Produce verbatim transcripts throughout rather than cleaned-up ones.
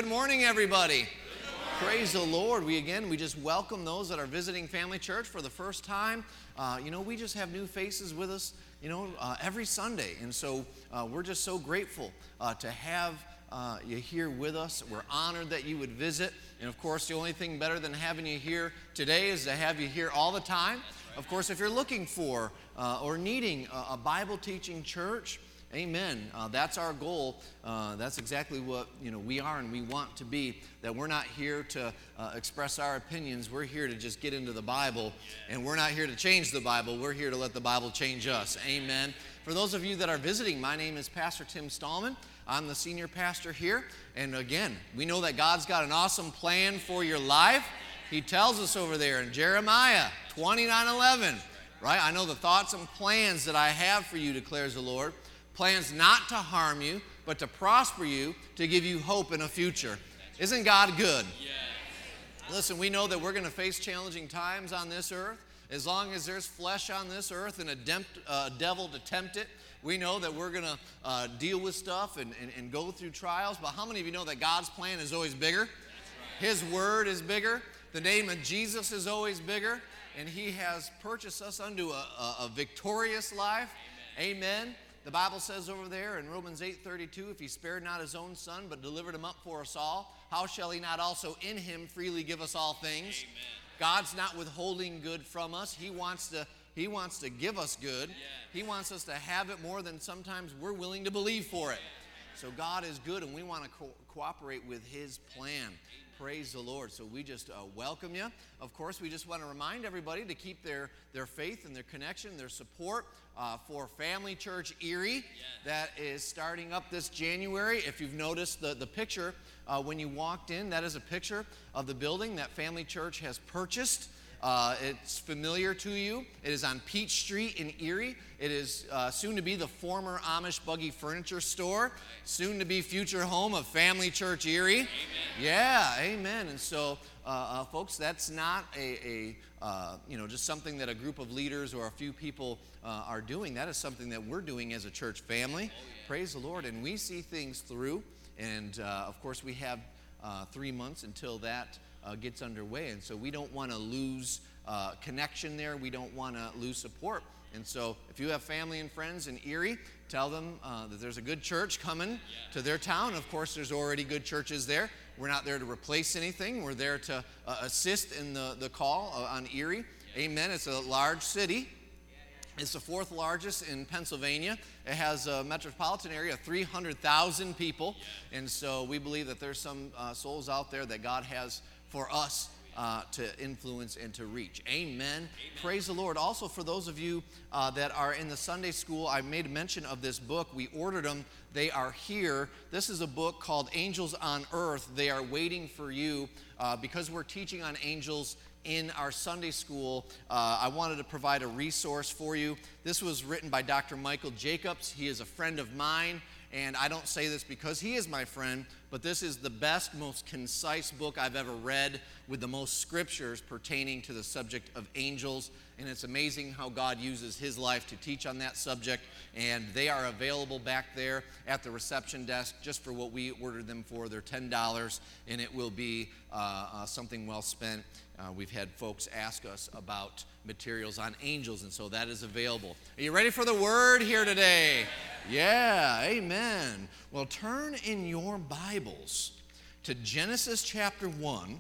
Good morning, everybody. Good morning. Praise the Lord. We again, we just welcome those that are visiting Family Church for the first time. Uh, you know, we just have new faces with us, you know, uh, every Sunday. And so uh, we're just so grateful uh, to have uh, you here with us. We're honored that you would visit. And of course, the only thing better than having you here today is to have you here all the time. Right. Of course, if you're looking for uh, or needing a, a Bible teaching church, amen. Uh, that's our goal. Uh, that's exactly what you know we are and we want to be. That we're not here to uh, express our opinions. We're here to just get into the Bible, and we're not here to change the Bible. We're here to let the Bible change us. Amen. For those of you that are visiting, my name is Pastor Tim Stallman. I'm the senior pastor here, and again, we know that God's got an awesome plan for your life. He tells us over there in Jeremiah twenty-nine eleven, right? I know the thoughts and plans that I have for you, declares the Lord. Plans not to harm you, but to prosper you, to give you hope in a future. Isn't God good? Yes. Listen, we know that we're going to face challenging times on this earth. As long as there's flesh on this earth and a dem- uh, devil to tempt it, we know that we're going to uh, deal with stuff and, and, and go through trials. But how many of you know that God's plan is always bigger? Right. His word is bigger. The name of Jesus is always bigger. And He has purchased us unto a, a, a victorious life. Amen. Amen. The Bible says over there in Romans eight thirty-two, if He spared not His own Son, but delivered Him up for us all, how shall He not also in Him freely give us all things? Amen. God's not withholding good from us. He wants to, He wants to give us good. Yes. He wants us to have it more than sometimes we're willing to believe for it. So God is good, and we want to co- cooperate with His plan. Praise the Lord. So we just uh, welcome you. Of course, we just want to remind everybody to keep their, their faith and their connection, their support uh, for Family Church Erie. Yes. That is starting up this January. If you've noticed the, the picture uh, when you walked in, that is a picture of the building that Family Church has purchased. Uh, it's familiar to you. It is on Peach Street in Erie. It is uh, soon to be the former Amish Buggy Furniture Store, soon to be future home of Family Church Erie. Amen. Yeah, amen. And so, uh, uh, folks, that's not a, a uh, you know, just something that a group of leaders or a few people uh, are doing. That is something that we're doing as a church family. Oh, yeah. Praise the Lord. And we see things through. And, uh, of course, we have uh, three months until that Uh, gets underway, and so we don't want to lose uh, connection there. We don't want to lose support. And so if you have family and friends in Erie, tell them uh, that there's a good church coming yeah. to their town. Of course, there's already good churches there. We're not there to replace anything. We're there to uh, assist in the, the call uh, on Erie. Yeah. Amen. It's a large city. It's the fourth largest in Pennsylvania. It has a metropolitan area of three hundred thousand people. Yeah. And so we believe that there's some uh, souls out there that God has for us uh, to influence and to reach. Amen. Amen. Praise the Lord. Also, for those of you uh, that are in the Sunday school, I made mention of this book. We ordered them. They are here. This is a book called Angels on Earth. They are waiting for you uh, because we're teaching on angels in our Sunday school. Uh, I wanted to provide a resource for you. This was written by Doctor Michael Jacobs. He is a friend of mine. And I don't say this because he is my friend, but this is the best, most concise book I've ever read with the most scriptures pertaining to the subject of angels. And it's amazing how God uses his life to teach on that subject. And they are available back there at the reception desk just for what we ordered them for. They're ten dollars, and it will be uh, uh, something well spent. Uh, we've had folks ask us about materials on angels, and so that is available. Are you ready for the word here today? Yeah, amen. Well, turn in your Bibles to Genesis chapter one,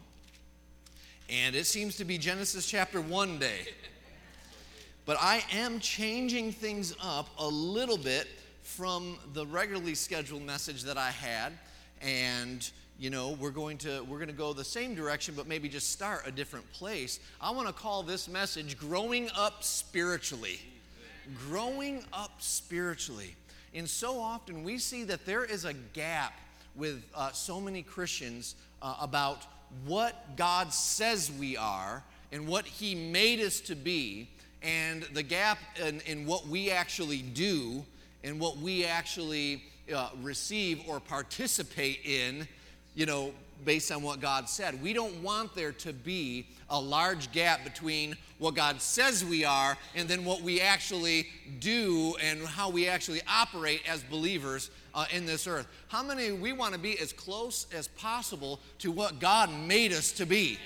and it seems to be Genesis chapter one day. But I am changing things up a little bit from the regularly scheduled message that I had, and you know, we're going to we're going to go the same direction, but maybe just start a different place. I want to call this message Growing Up Spiritually. Growing up spiritually. And so often we see that there is a gap with uh, so many Christians uh, about what God says we are and what He made us to be, and the gap in, in what we actually do and what we actually uh, receive or participate in, you know, based on what God said. We don't want there to be a large gap between what God says we are and then what we actually do and how we actually operate as believers uh, in this earth? How many we want to be as close as possible to what God made us to be?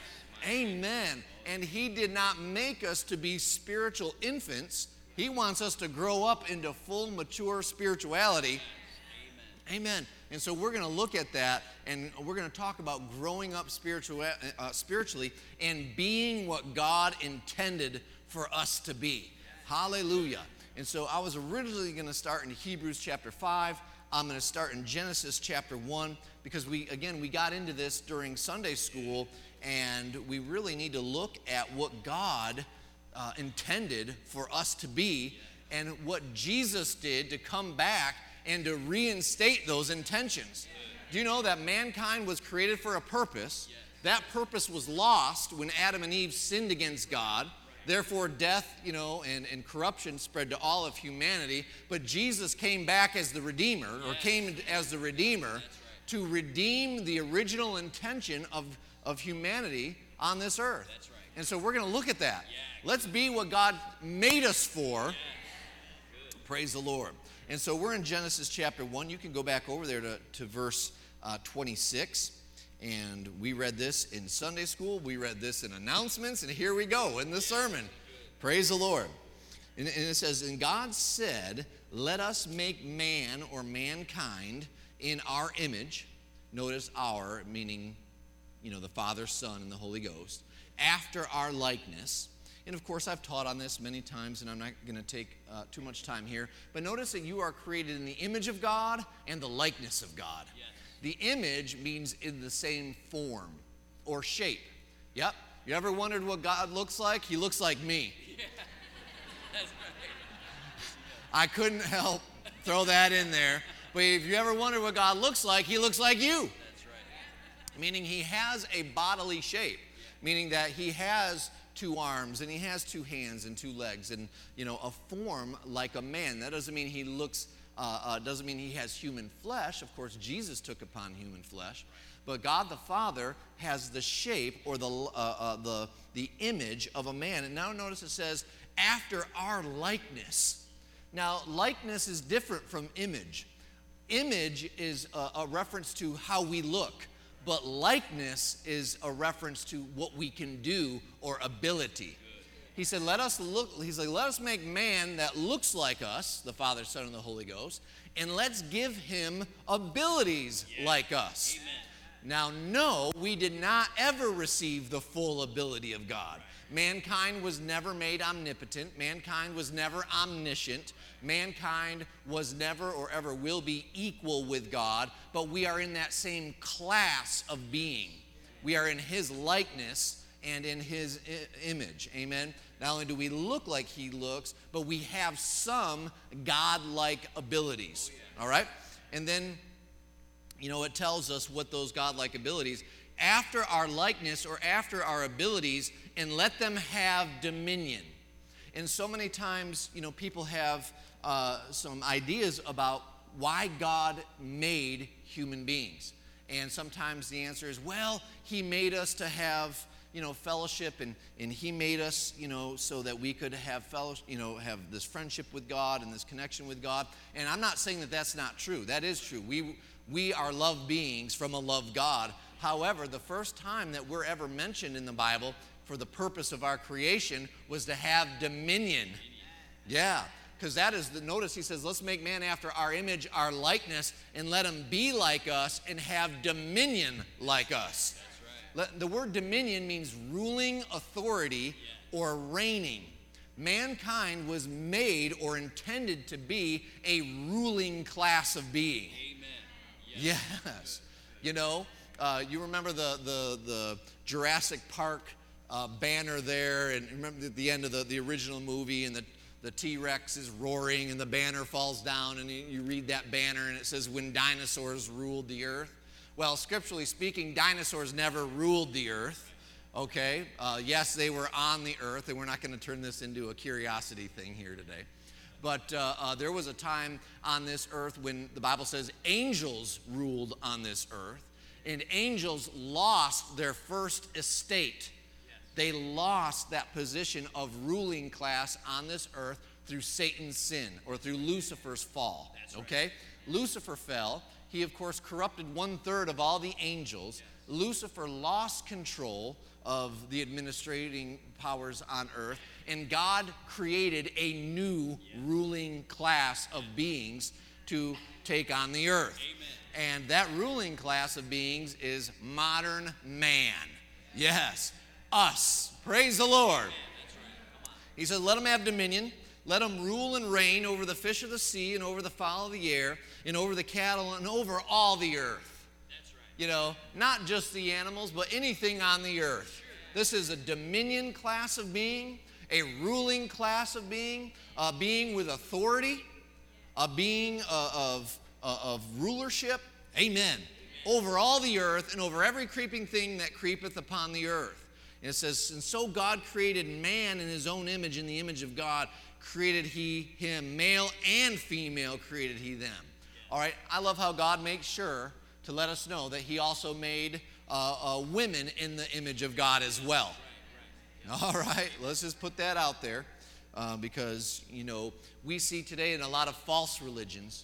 Amen. And he did not make us to be spiritual infants. He wants us to grow up into full, mature spirituality. Amen. Amen. And so we're going to look at that, and we're going to talk about growing up spiritual, uh, spiritually and being what God intended for us to be. Hallelujah. And so I was originally going to start in Hebrews chapter five. I'm going to start in Genesis chapter one because we, again, we got into this during Sunday school, and we really need to look at what God uh, intended for us to be and what Jesus did to come back and to reinstate those intentions. Do you know that mankind was created for a purpose? That purpose was lost when Adam and Eve sinned against God. Therefore, death, you know, and, and corruption spread to all of humanity. But Jesus came back as the Redeemer, or came as the Redeemer, to redeem the original intention of, of humanity on this earth. That's right. And so we're going to look at that. Yeah. Let's be what God made us for. Yeah. Praise the Lord. And so we're in Genesis chapter one. You can go back over there to, to verse uh, twenty-six. And we read this in Sunday school. We read this in announcements. And here we go in the sermon. Praise the Lord. And, and it says, and God said, let us make man or mankind in our image. Notice our, meaning, you know, the Father, Son, and the Holy Ghost. After our likeness. And of course, I've taught on this many times, and I'm not going to take uh, too much time here. But notice that you are created in the image of God and the likeness of God. Yes. The image means in the same form or shape. Yep. You ever wondered what God looks like? He looks like me. Yeah. That's right. I couldn't help throw that in there. But if you ever wondered what God looks like, he looks like you. That's right. Meaning he has a bodily shape. Meaning that he has two arms and he has two hands and two legs and, you know, a form like a man. That doesn't mean he looks Uh, uh, doesn't mean he has human flesh. Of course, Jesus took upon human flesh. But God the Father has the shape or the, uh, uh, the, the image of a man. And now notice it says, after our likeness. Now, likeness is different from image. Image is a, a reference to how we look. But likeness is a reference to what we can do or ability. He said, let us look, he's like, let us make man that looks like us, the Father, Son, and the Holy Ghost, and let's give him abilities yeah. like us. Amen. Now, no, we did not ever receive the full ability of God. Mankind was never made omnipotent. Mankind was never omniscient. Mankind was never or ever will be equal with God, but we are in that same class of being. We are in his likeness and in his I- image. Amen. Not only do we look like he looks, but we have some God-like abilities. All right? And then, you know, it tells us what those God-like abilities, after our likeness or after our abilities, and let them have dominion. And so many times, you know, people have uh, some ideas about why God made human beings. And sometimes the answer is, well, he made us to have, you know, fellowship, and, and he made us, you know, so that we could have fellowship, you know, have this friendship with God and this connection with God. And I'm not saying that that's not true. That is true. We, we are love beings from a love God. However, the first time that we're ever mentioned in the Bible for the purpose of our creation was to have dominion. Yeah, because that is the, notice he says, let's make man after our image, our likeness, and let him be like us and have dominion like us. The word dominion means ruling authority or reigning. Mankind was made or intended to be a ruling class of being. Amen. Yes. yes. You know, uh, you remember the, the, the Jurassic Park uh, banner there, and remember at the end of the, the original movie, and the, the T-Rex is roaring and the banner falls down, and you, you read that banner and it says, when dinosaurs ruled the earth. Well, scripturally speaking, dinosaurs never ruled the earth, okay? Uh, yes, they were on the earth, and we're not going to turn this into a curiosity thing here today. But uh, uh, there was a time on this earth when the Bible says angels ruled on this earth, and angels lost their first estate. They lost that position of ruling class on this earth through Satan's sin or through Lucifer's fall, okay? Lucifer fell. He, of course, corrupted one-third of all the angels. Lucifer lost control of the administrating powers on earth, and God created a new ruling class of beings to take on the earth. Amen. And that ruling class of beings is modern man. Yes, us. Praise the Lord. He said, let them have dominion. Let them rule and reign over the fish of the sea and over the fowl of the air and over the cattle and over all the earth. That's right. You know, not just the animals, but anything on the earth. This is a dominion class of being, a ruling class of being, a being with authority, a being uh, of, uh, of rulership. Amen. Over all the earth and over every creeping thing that creepeth upon the earth. And it says, and so God created man in his own image, in the image of God created he him, male and female created he them. All right, I love how God makes sure to let us know that he also made uh, uh, women in the image of God as well. All right, let's just put that out there uh, because, you know, we see today in a lot of false religions,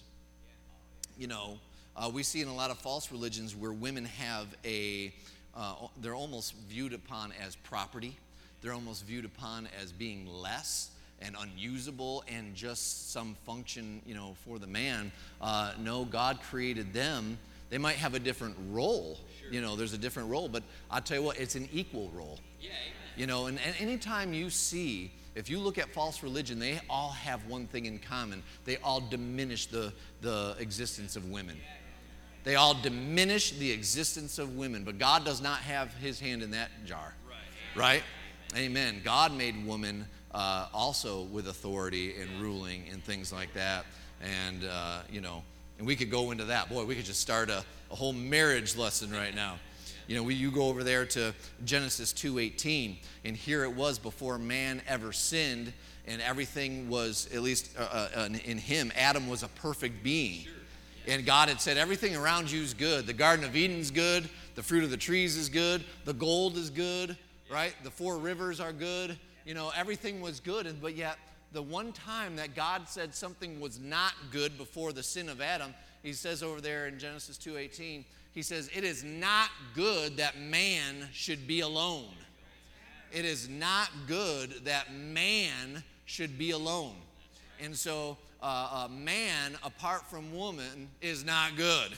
you know, uh, we see in a lot of false religions where women have a, uh, they're almost viewed upon as property. They're almost viewed upon as being less and unusable and just some function, you know, for the man. Uh, no, God created them. They might have a different role. Sure. You know, there's a different role, but I'll tell you what, it's an equal role. Yeah, amen. You know, and, and anytime you see, if you look at false religion, they all have one thing in common. They all diminish the, the existence of women. They all diminish the existence of women, but God does not have his hand in that jar. Right? Right? Amen. God made woman Uh, also with authority and ruling and things like that. And, uh, you know, and we could go into that. Boy, we could just start a, a whole marriage lesson right now. You know, we, you go over there to Genesis two eighteen, and here it was before man ever sinned, and everything was, at least uh, uh, in him, Adam was a perfect being. And God had said, everything around you is good. The Garden of Eden's good. The fruit of the trees is good. The gold is good, right? The four rivers are good. You know, everything was good, but yet the one time that God said something was not good before the sin of Adam, he says over there in Genesis two eighteen, he says, it is not good that man should be alone. It is not good that man should be alone. And so uh, a man apart from woman is not good.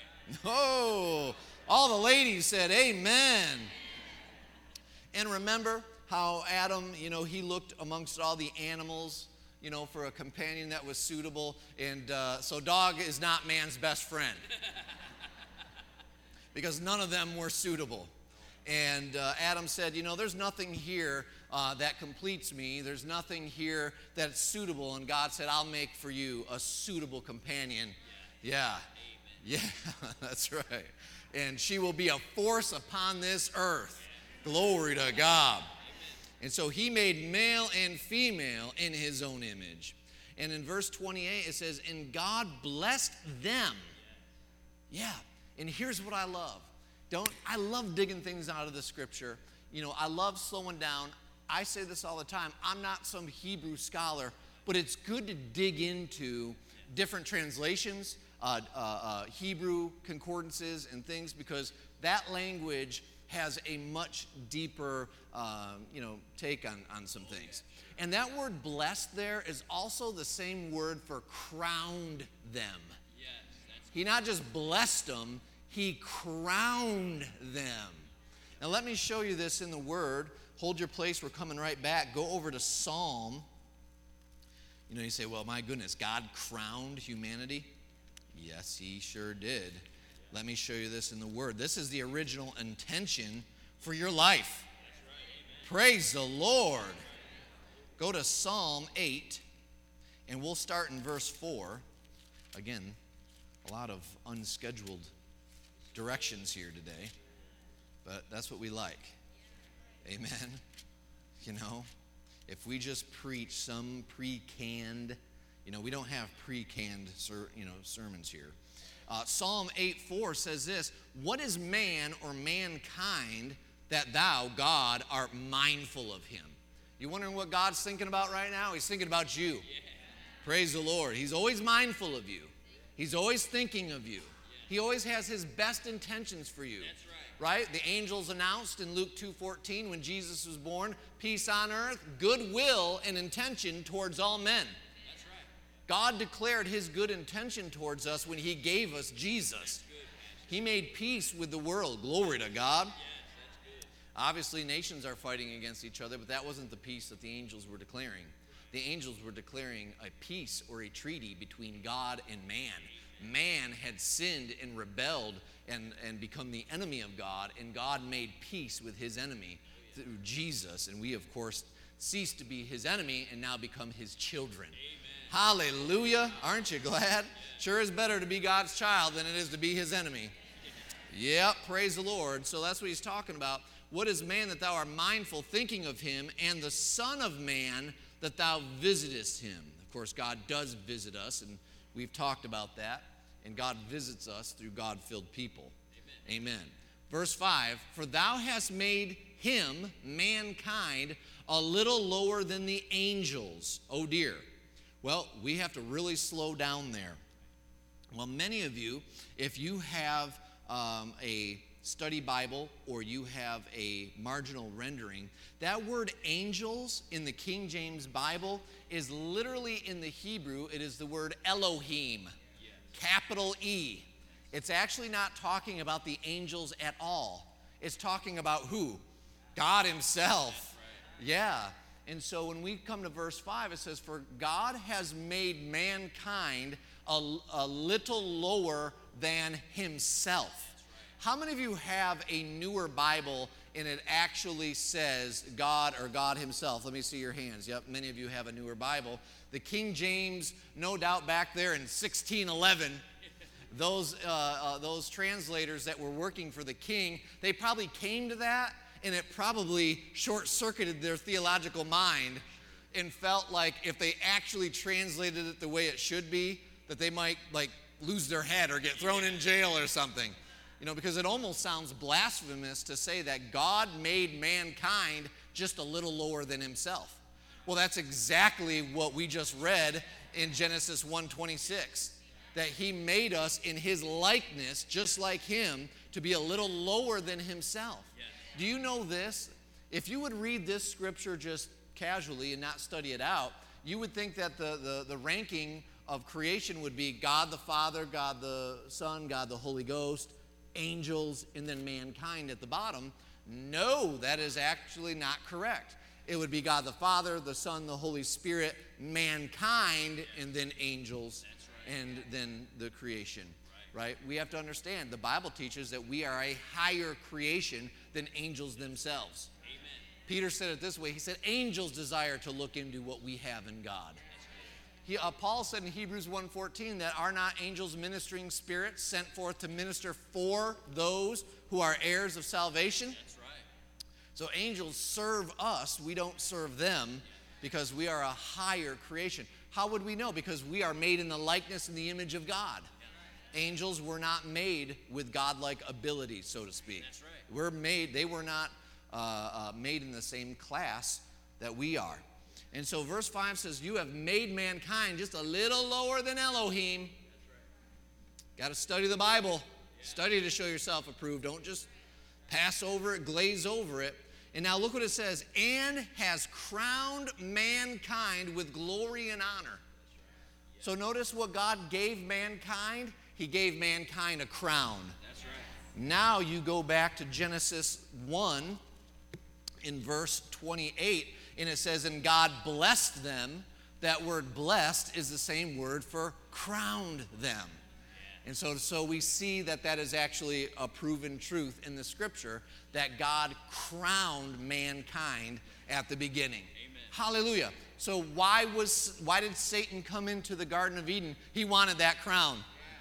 Oh, all the ladies said amen. And remember how Adam, you know, he looked amongst all the animals, you know, for a companion that was suitable. And uh, so dog is not man's best friend. Because none of them were suitable. And uh, Adam said, you know, there's nothing here uh, that completes me. There's nothing here that's suitable. And God said, I'll make for you a suitable companion. Yeah. Yeah, that's right. And she will be a force upon this earth. Glory to God. And so he made male and female in his own image. And in verse twenty-eight, it says, and God blessed them. Yeah, and here's what I love. Don't I love digging things out of the scripture. You know, I love slowing down. I say this all the time. I'm not some Hebrew scholar, but it's good to dig into different translations, uh, uh, uh, Hebrew concordances and things, because that language has a much deeper, um, you know, take on, on some things. And that word blessed there is also the same word for crowned them. He not just blessed them, he crowned them. Now let me show you this in the word. Hold your place, we're coming right back. Go over to Psalm. You know, you say, well, my goodness, God crowned humanity? Yes, he sure did. Let me show you this in the Word. This is the original intention for your life. Praise the Lord. Go to Psalm eight, and we'll start in verse four. Again, a lot of unscheduled directions here today, but that's what we like. Amen. You know, if we just preach some pre-canned, you know, we don't have pre-canned, you know, sermons here. Uh, Psalm eight four says this, what is man or mankind that thou, God, art mindful of him? You wondering what God's thinking about right now? He's thinking about you. Yeah. Praise the Lord. He's always mindful of you. He's always thinking of you. He always has his best intentions for you. That's right. Right? The angels announced in Luke two fourteen when Jesus was born, peace on earth, goodwill and intention towards all men. That's right. God declared his good intention towards us when he gave us Jesus. He made peace with the world. Glory to God. Yes, that's good. Obviously, nations are fighting against each other, but that wasn't the peace that the angels were declaring. The angels were declaring a peace or a treaty between God and man. Man had sinned and rebelled and, and become the enemy of God, and God made peace with his enemy through Jesus. And we, of course, ceased to be his enemy and now become his children. Amen. Hallelujah. Aren't you glad? Sure is better to be God's child than it is to be his enemy. Yep, praise the Lord. So that's what he's talking about. What is man that thou art mindful, thinking of him, and the Son of Man that thou visitest him? Of course, God does visit us, and we've talked about that. And God visits us through God-filled people. Amen. Amen. Verse five, for thou hast made him, mankind, a little lower than the angels. Oh dear. Well, we have to really slow down there. Well, many of you, if you have um, a study Bible or you have a marginal rendering, that word angels in the King James Bible is literally in the Hebrew, it is the word Elohim, yes. Capital E. It's actually not talking about the angels at all. It's talking about who? God himself. Right. Yeah. And so when we come to verse five, it says, for God has made mankind a, a little lower than himself. How many of you have a newer Bible and it actually says God or God himself? Let me see your hands. Yep, many of you have a newer Bible. The King James, no doubt back there in sixteen eleven, those, uh, uh, those translators that were working for the king, they probably came to that and it probably short-circuited their theological mind and felt like if they actually translated it the way it should be, that they might like lose their head or get thrown in jail or something. You know, because it almost sounds blasphemous to say that God made mankind just a little lower than himself. Well, that's exactly what we just read in Genesis one twenty-six, that he made us in his likeness, just like him, to be a little lower than himself. Yes. Do you know this? If you would read this scripture just casually and not study it out, you would think that the, the, the ranking of creation would be God the Father, God the Son, God the Holy Ghost, angels, and then mankind at the bottom. No, that is actually not correct. It would be God the Father, the Son, the Holy Spirit, mankind, and then angels, right. And then the creation, right. right? We have to understand, the Bible teaches that we are a higher creation than angels themselves. Amen. Peter said it this way. He said, angels desire to look into what we have in God. He, uh, Paul said in Hebrews one fourteen that are not angels ministering spirits sent forth to minister for those who are heirs of salvation? That's right. So angels serve us. We don't serve them because we are a higher creation. How would we know? Because we are made in the likeness and the image of God. Angels were not made with godlike abilities, so to speak. That's right. We're made, they were not uh, uh, made in the same class that we are. And so verse five says, you have made mankind just a little lower than Elohim. That's right. Got to study the Bible. Yeah. Study to show yourself approved. Don't just pass over it, glaze over it. And now look what it says. And has crowned mankind with glory and honor. Right. Yeah. So notice what God gave mankind. He gave mankind a crown. That's right. Now you go back to Genesis one in verse twenty-eight. And it says, and God blessed them. That word blessed is the same word for crowned them. And so, so we see that that is actually a proven truth in the scripture, that God crowned mankind at the beginning. Amen. Hallelujah. So why was why did Satan come into the Garden of Eden? He wanted that crown.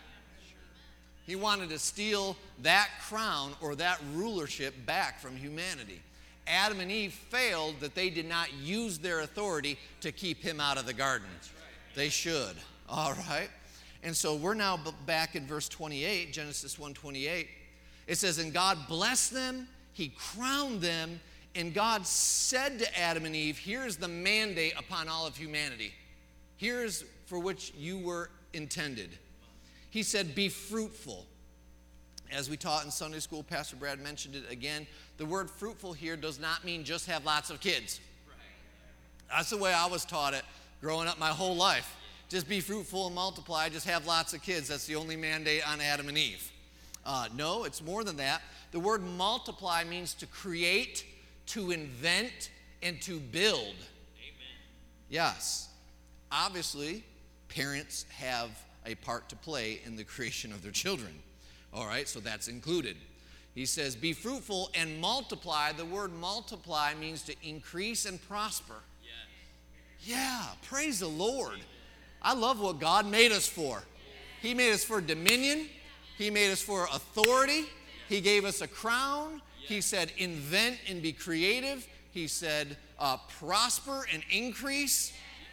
He wanted to steal that crown or that rulership back from humanity. Adam and Eve failed that they did not use their authority to keep him out of the garden. Right. They should. All right. And so we're now back in verse twenty-eight, Genesis one twenty-eight. It says, and God blessed them, he crowned them, and God said to Adam and Eve, here's the mandate upon all of humanity. Here's for which you were intended. He said, be fruitful. As we taught in Sunday school, Pastor Brad mentioned it again. The word fruitful here does not mean just have lots of kids. That's the way I was taught it growing up my whole life. Just be fruitful and multiply, just have lots of kids. That's the only mandate on Adam and Eve. Uh, no, it's more than that. The word multiply means to create, to invent, and to build. Amen. Yes. Obviously, parents have a part to play in the creation of their children. All right, so that's included. He says, be fruitful and multiply. The word multiply means to increase and prosper. Yes. Yeah, praise the Lord. I love what God made us for. He made us for dominion. He made us for authority. He gave us a crown. He said, invent and be creative. He said, uh, prosper and increase.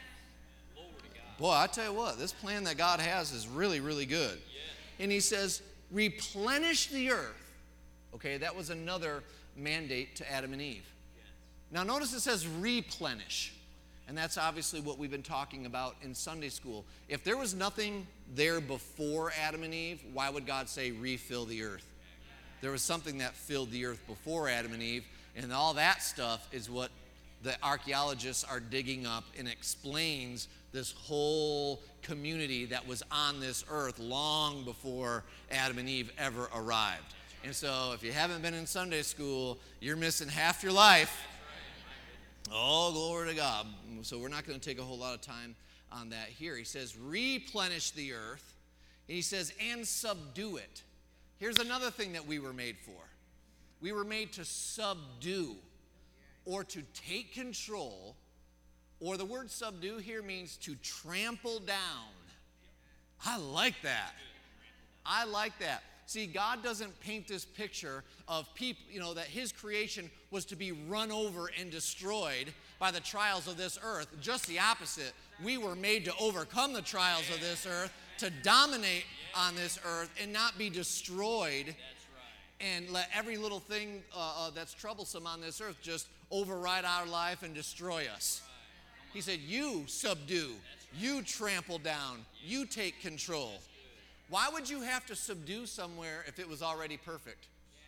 Boy, I tell you what, this plan that God has is really, really good. And he says, replenish the earth. Okay, that was another mandate to Adam and Eve. Now notice it says replenish. And that's obviously what we've been talking about in Sunday school. If there was nothing there before Adam and Eve, why would God say refill the earth? There was something that filled the earth before Adam and Eve, and all that stuff is what the archaeologists are digging up and explains this whole community that was on this earth long before Adam and Eve ever arrived. And so if you haven't been in Sunday school, you're missing half your life. Oh, glory to God. So we're not going to take a whole lot of time on that here. He says, replenish the earth. And he says, and subdue it. Here's another thing that we were made for. We were made to subdue or to take control, or the word subdue here means to trample down. I like that. I like that. See, God doesn't paint this picture of people, you know, that his creation was to be run over and destroyed by the trials of this earth. Just the opposite. We were made to overcome the trials of this earth, to dominate on this earth and not be destroyed and let every little thing uh, uh, that's troublesome on this earth just override our life and destroy us. He said, you subdue, you trample down, you take control. Why would you have to subdue somewhere if it was already perfect?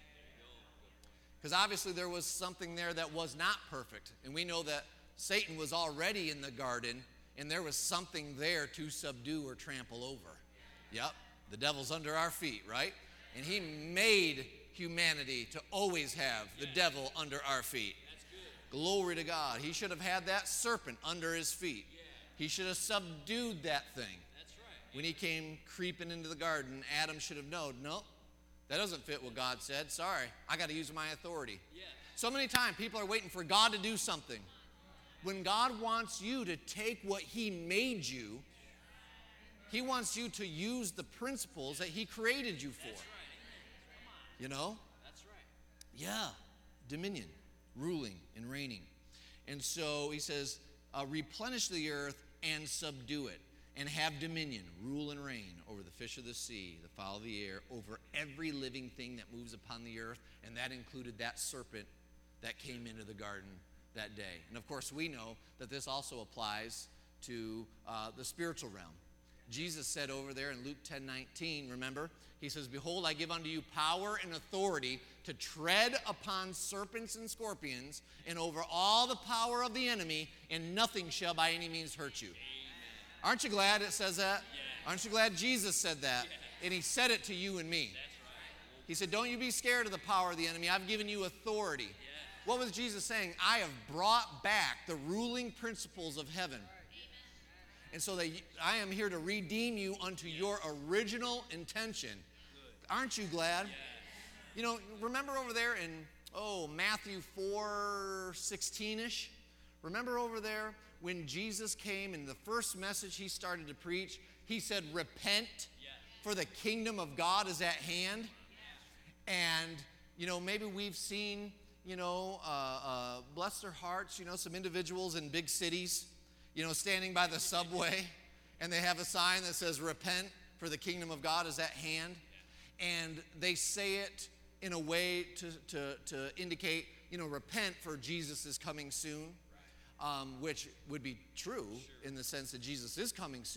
Because obviously there was something there that was not perfect. And we know that Satan was already in the garden, and there was something there to subdue or trample over. Yep, the devil's under our feet, right? And he made humanity to always have the devil under our feet. Glory to God. He should have had that serpent under his feet. He should have subdued that thing. When he came creeping into the garden, Adam should have known, no, that doesn't fit what God said. Sorry, I got to use my authority. Yeah. So many times people are waiting for God to do something. When God wants you to take what he made you, he wants you to use the principles that he created you for. That's right. You know? That's right. Yeah, dominion, ruling and reigning. And so he says, uh, replenish the earth and subdue it. And have dominion, rule and reign over the fish of the sea, the fowl of the air, over every living thing that moves upon the earth. And that included that serpent that came into the garden that day. And of course, we know that this also applies to uh, the spiritual realm. Jesus said over there in Luke ten nineteen, remember? He says, behold, I give unto you power and authority to tread upon serpents and scorpions and over all the power of the enemy, and nothing shall by any means hurt you. Aren't you glad it says that? Yeah. Aren't you glad Jesus said that? Yeah. And he said it to you and me. That's right. He said, don't you be scared of the power of the enemy. I've given you authority. Yeah. What was Jesus saying? I have brought back the ruling principles of heaven. Right. And so that I am here to redeem you unto your original intention. Good. Aren't you glad? Yeah. You know, remember over there in, oh, Matthew four sixteen-ish? Remember over there? When Jesus came and the first message he started to preach, he said, repent, yes, for the kingdom of God is at hand. Yes. And, you know, maybe we've seen, you know, uh, uh, bless their hearts, you know, some individuals in big cities, you know, standing by the subway, and they have a sign that says, repent, for the kingdom of God is at hand. And they say it in a way to, to, to indicate, you know, repent, for Jesus is coming soon. Um, which would be true in the sense that Jesus is coming soon.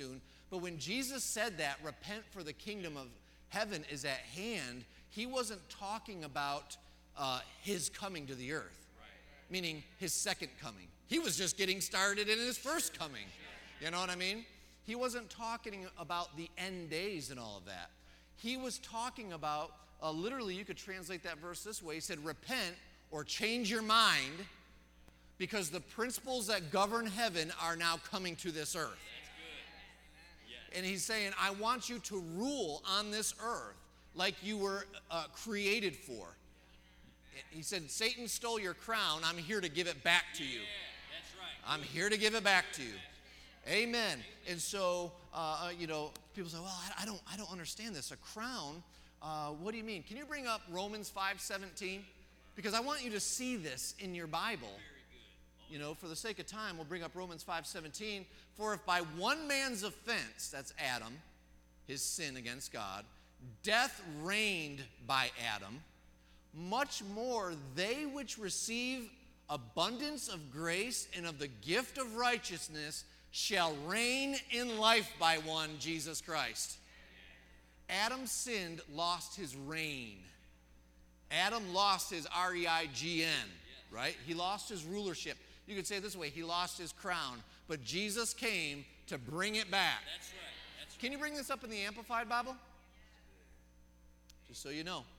But when Jesus said that, repent for the kingdom of heaven is at hand, he wasn't talking about uh, his coming to the earth, right. Meaning his second coming. He was just getting started in his first coming. You know what I mean? He wasn't talking about the end days and all of that. He was talking about, uh, literally you could translate that verse this way. He said, repent or change your mind because the principles that govern heaven are now coming to this earth. And he's saying, I want you to rule on this earth like you were uh, created for. He said, Satan stole your crown. I'm here to give it back to you. I'm here to give it back to you. Amen. And so, uh, you know, people say, well, I, I don't I don't understand this. A crown, uh, what do you mean? Can you bring up Romans five seventeen? Because I want you to see this in your Bible. You know, for the sake of time, we'll bring up Romans five seventeen. For if by one man's offense, that's Adam, his sin against God, death reigned by Adam, much more they which receive abundance of grace and of the gift of righteousness shall reign in life by one, Jesus Christ. Adam sinned, lost his reign. Adam lost his R E I G N, right? He lost his rulership. You could say it this way, he lost his crown, but Jesus came to bring it back. That's right. That's right. Can you bring this up in the Amplified Bible? Just so you know.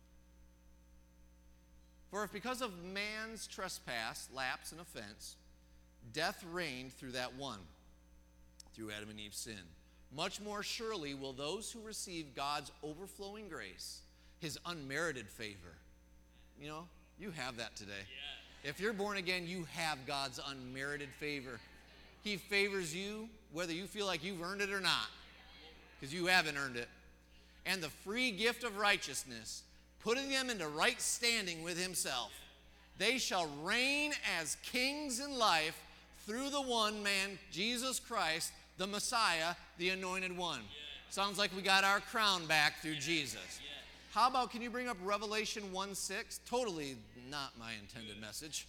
For if because of man's trespass, lapse, and offense, death reigned through that one, through Adam and Eve's sin, much more surely will those who receive God's overflowing grace, his unmerited favor. You know, you have that today. Yeah. If you're born again, you have God's unmerited favor. He favors you whether you feel like you've earned it or not, because you haven't earned it. And the free gift of righteousness, putting them into right standing with himself. They shall reign as kings in life through the one man, Jesus Christ, the Messiah, the anointed one. Sounds like we got our crown back through Jesus. How about, can you bring up Revelation one six? Totally not my intended message.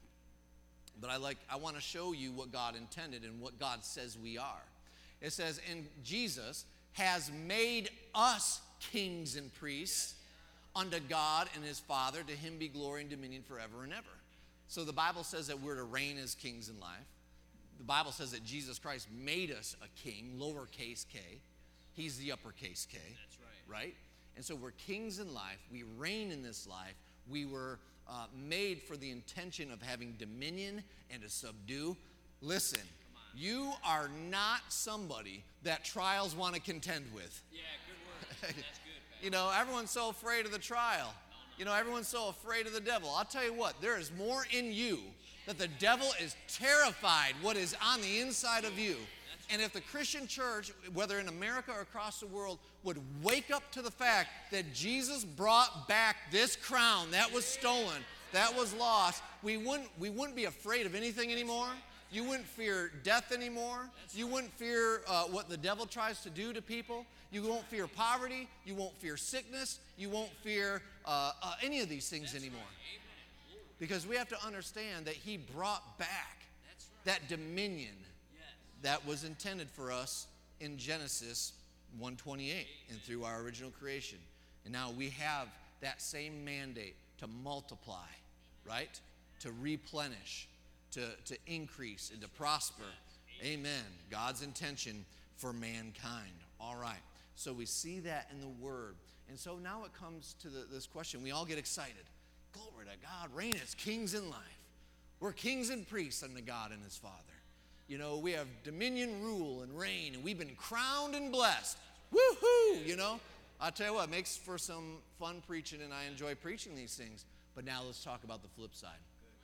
But I like, I want to show you what God intended and what God says we are. It says, and Jesus has made us kings and priests unto God and his Father. To him be glory and dominion forever and ever. So the Bible says that we're to reign as kings in life. The Bible says that Jesus Christ made us a king, lowercase k. He's the uppercase K. That's right. Right? And so we're kings in life. We reign in this life. We were uh, made for the intention of having dominion and to subdue. Listen, you are not somebody that trials want to contend with. Yeah, good word. That's good. You know, everyone's so afraid of the trial. You know, everyone's so afraid of the devil. I'll tell you what, there is more in you that the devil is terrified what is on the inside of you. And if the Christian church, whether in America or across the world, would wake up to the fact that Jesus brought back this crown that was stolen, that was lost, we wouldn't, we wouldn't be afraid of anything anymore. You wouldn't fear death anymore. You wouldn't fear uh, what the devil tries to do to people. You won't fear poverty. You won't fear sickness. You won't fear uh, uh, any of these things anymore. Because we have to understand that he brought back that dominion that was intended for us in Genesis one twenty-eight and through our original creation. And now we have that same mandate to multiply, right? To replenish, to, to increase, and to prosper. Amen. God's intention for mankind. All right. So we see that in the Word. And so now it comes to the, this question. We all get excited. Glory to God. Reign as kings in life. We're kings and priests unto God and his Father. You know, we have dominion, rule, and reign, and we've been crowned and blessed. Woo-hoo! You know, I'll tell you what, it makes for some fun preaching, and I enjoy preaching these things. But now let's talk about the flip side.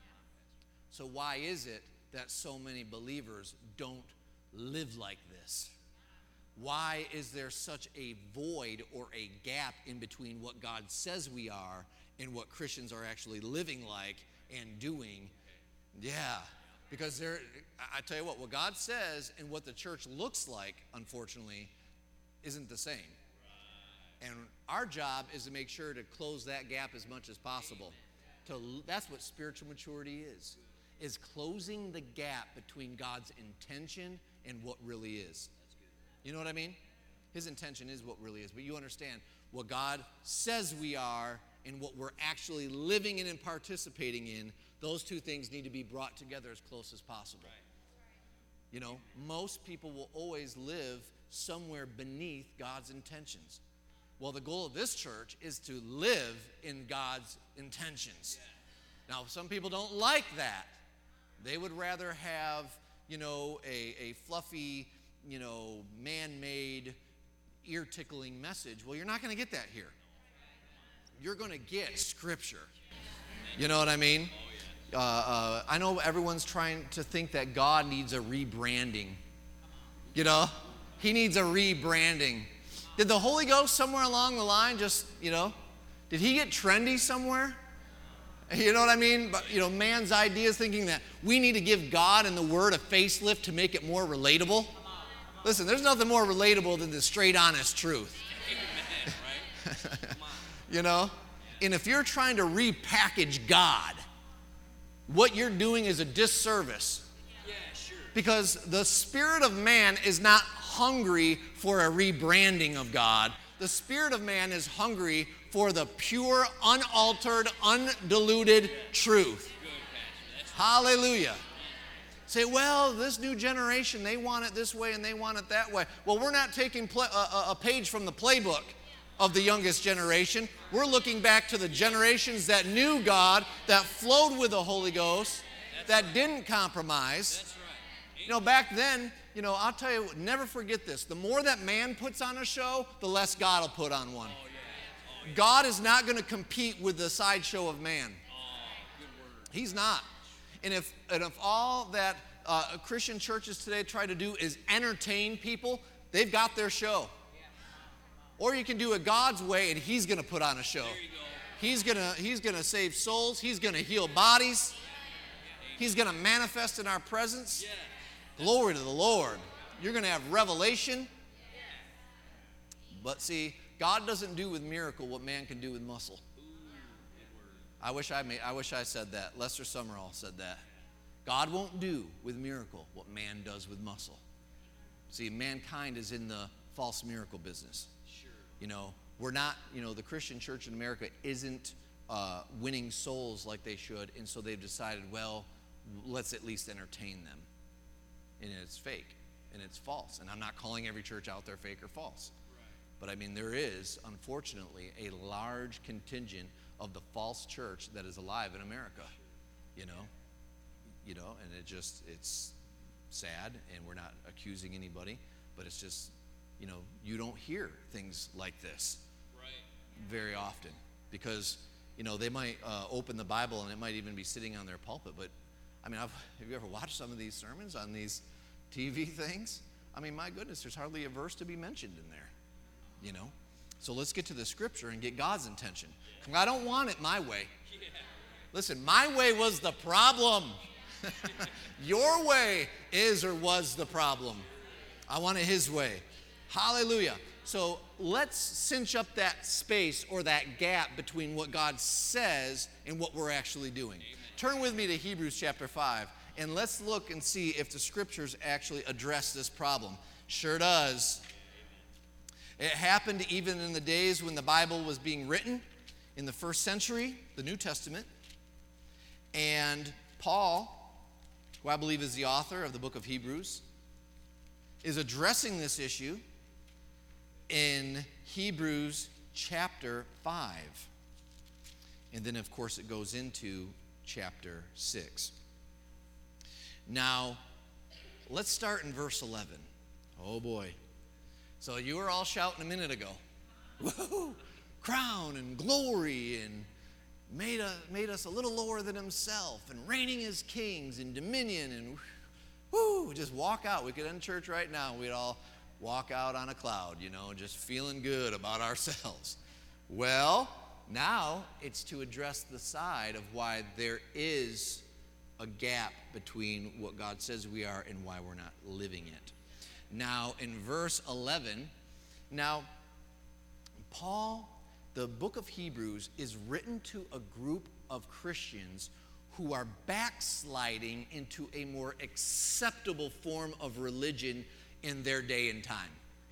So why is it that so many believers don't live like this? Why is there such a void or a gap in between what God says we are and what Christians are actually living like and doing? Yeah. Because there, I tell you what, what God says and what the church looks like, unfortunately, isn't the same. And our job is to make sure to close that gap as much as possible. To, that's what spiritual maturity is, is closing the gap between God's intention and what really is. You know what I mean? His intention is what really is. But you understand what God says we are and what we're actually living in and participating in, those two things need to be brought together as close as possible. You know, most people will always live somewhere beneath God's intentions. Well, the goal of this church is to live in God's intentions. Now, some people don't like that. They would rather have, you know, a, a fluffy, you know, man-made, ear-tickling message. Well, you're not going to get that here. You're going to get Scripture. You know what I mean? Uh, uh, I know everyone's trying to think that God needs a rebranding. You know? He needs a rebranding. Did the Holy Ghost somewhere along the line just, you know, did he get trendy somewhere? You know what I mean? But, you know, man's ideas thinking that we need to give God and the Word a facelift to make it more relatable. Listen, there's nothing more relatable than the straight, honest truth. Amen, right? Come on. You know? And if you're trying to repackage God, what you're doing is a disservice. Yeah, sure. Because the spirit of man is not hungry for a rebranding of God. The spirit of man is hungry for the pure, unaltered, undiluted truth. Good, Pastor. That's Hallelujah. Say, well, this new generation, they want it this way and they want it that way. Well, we're not taking pl- a, a page from the playbook of the youngest generation. We're looking back to the generations that knew God, that flowed with the Holy Ghost, that didn't compromise. That's right. You know, back then, you know, I'll tell you, never forget this. The more that man puts on a show, the less God will put on one. Oh, yeah. Oh, yeah. God is not going to compete with the sideshow of man. Oh, good word. He's not. And if, and if all that uh, Christian churches today try to do is entertain people, they've got their show. Or you can do it God's way, and he's going to put on a show. There you go. He's going to he's going to save souls. He's going to heal bodies. He's going to manifest in our presence. Yeah. Glory to the Lord. You're going to have revelation. But see, God doesn't do with miracle what man can do with muscle. I wish I made, I wish I said that. Lester Summerall said that. God won't do with miracle what man does with muscle. See, mankind is in the false miracle business. Sure. You know, we're not, you know, the Christian church in America isn't uh, winning souls like they should, and so they've decided, well, let's at least entertain them. And it's fake, and it's false. And I'm not calling every church out there fake or false. Right. But I mean, there is, unfortunately, a large contingent of the false church that is alive in America. You know? You know, and it just, it's sad, and we're not accusing anybody, but it's just, you know, you don't hear things like this Right. very often because, you know, they might uh, open the Bible and it might even be sitting on their pulpit. But, I mean, I've, have you ever watched some of these sermons on these T V things? I mean, my goodness, there's hardly a verse to be mentioned in there, you know? So let's get to the Scripture and get God's intention. I don't want it my way. Yeah. Listen, my way was the problem. Your way is or was the problem. I want it his way. Hallelujah. So let's cinch up that space or that gap between what God says and what we're actually doing. Amen. Turn with me to Hebrews chapter five, and let's look and see if the Scriptures actually address this problem. Sure does. It happened even in the days when the Bible was being written, in the first century, the New Testament. And Paul, who I believe is the author of the book of Hebrews, is addressing this issue in Hebrews chapter five. And then, of course, it goes into chapter six. Now, let's start in verse eleven. Oh, boy. So you were all shouting a minute ago. Woo! Crown and glory and made, a, made us a little lower than himself and reigning as kings and dominion and woo, just walk out. We could end church right now. We'd all walk out on a cloud, you know, just feeling good about ourselves. Well, now it's to address the side of why there is a gap between what God says we are and why we're not living it. Now, in verse eleven, now, Paul, the book of Hebrews, is written to a group of Christians who are backsliding into a more acceptable form of religion in their day and time.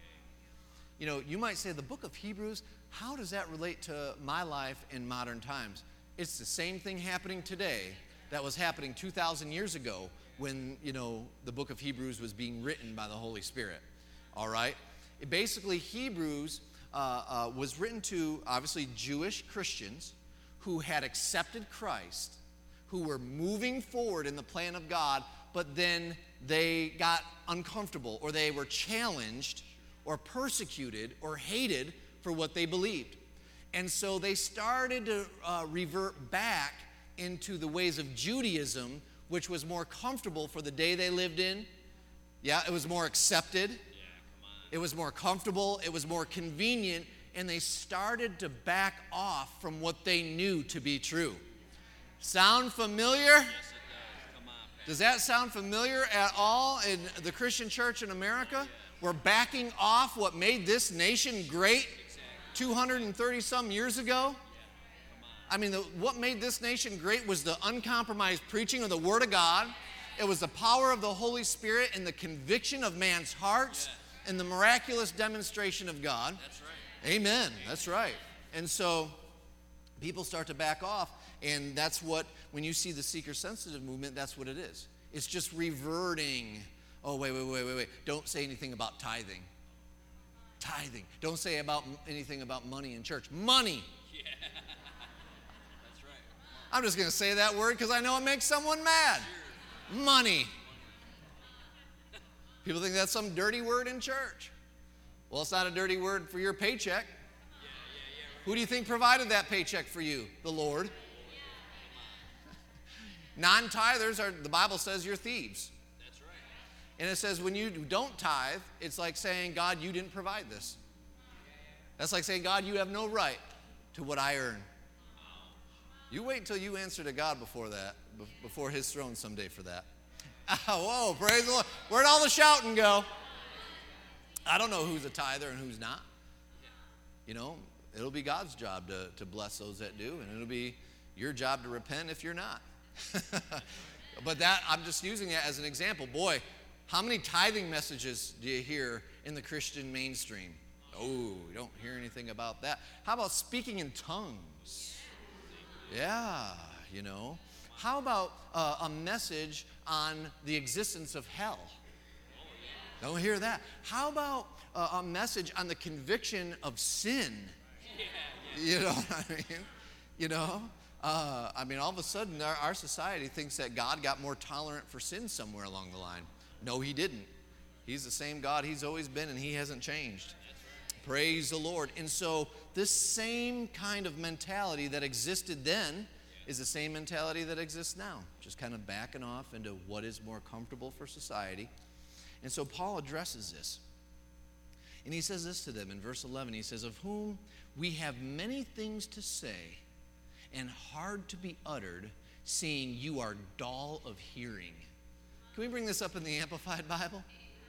you know, you might say the book of Hebrews, how does that relate to my life in modern times? It's the same thing happening today that was happening two thousand years ago when, you know, the book of Hebrews was being written by the Holy Spirit. All right? It basically, Hebrews uh, uh, was written to, obviously, Jewish Christians who had accepted Christ, who were moving forward in the plan of God, but then they got uncomfortable, or they were challenged or persecuted or hated for what they believed. And so they started to uh, revert back into the ways of Judaism, which was more comfortable for the day they lived in. Yeah, it was more accepted. Yeah, come on. It was more comfortable. It was more convenient. And they started to back off from what they knew to be true. Sound familiar? Yes, it does. Come on, Pastor. Does that sound familiar at all in the Christian church in America? We're backing off what made this nation great two hundred thirty some years ago. I mean, the, what made this nation great was the uncompromised preaching of the Word of God. It was the power of the Holy Spirit and the conviction of man's hearts and the miraculous demonstration of God. That's right. Amen. That's right. And so people start to back off, and that's what, when you see the seeker-sensitive movement, that's what it is. It's just reverting. Oh, wait, wait, wait, wait, wait. Don't say anything about tithing. Tithing. Don't say about anything about money in church. Money. Yeah. That's right. I'm just going to say that word because I know it makes someone mad. Money. People think that's some dirty word in church. Well, it's not a dirty word for your paycheck. Yeah, yeah, yeah. Who do you think provided that paycheck for you? The Lord. Non-tithers are, the Bible says, you're thieves. That's right. And it says when you don't tithe, it's like saying, God, you didn't provide this. That's like saying, God, you have no right to what I earn. You wait until you answer to God before that, before his throne someday for that. Oh, whoa, praise the Lord. Where'd all the shouting go? I don't know who's a tither and who's not. You know, it'll be God's job to, to bless those that do, and it'll be your job to repent if you're not. But that, I'm just using that as an example. Boy, how many tithing messages do you hear in the Christian mainstream? Oh, you don't hear anything about that. How about speaking in tongues? Yeah, you know. How about uh, a message on the existence of hell? Don't hear that. How about uh, a message on the conviction of sin? You know what I mean? You know? Uh, I mean, all of a sudden, our, our society thinks that God got more tolerant for sin somewhere along the line. No, he didn't. He's the same God he's always been, and he hasn't changed. Praise the Lord. And so this same kind of mentality that existed then is the same mentality that exists now, just kind of backing off into what is more comfortable for society. And so Paul addresses this. And he says this to them in verse eleven. He says, of whom we have many things to say and hard to be uttered, seeing you are dull of hearing. Can we bring this up in the Amplified Bible?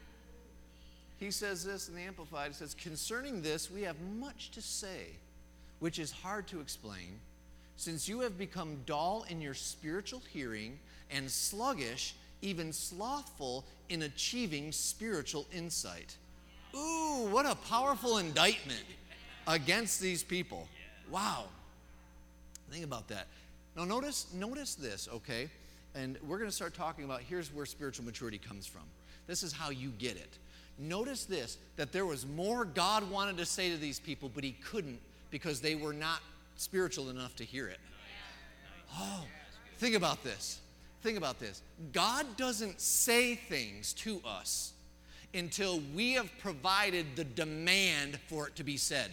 He says this in the Amplified. He says, concerning this we have much to say, which is hard to explain, since you have become dull in your spiritual hearing and sluggish, even slothful in achieving spiritual insight. Ooh, what a powerful indictment against these people. Wow. Think about that. Now notice, notice this, okay? And we're going to start talking about, here's where spiritual maturity comes from. This is how you get it. Notice this, that there was more God wanted to say to these people, but he couldn't because they were not spiritual enough to hear it. Oh, think about this. Think about this. God doesn't say things to us until we have provided the demand for it to be said.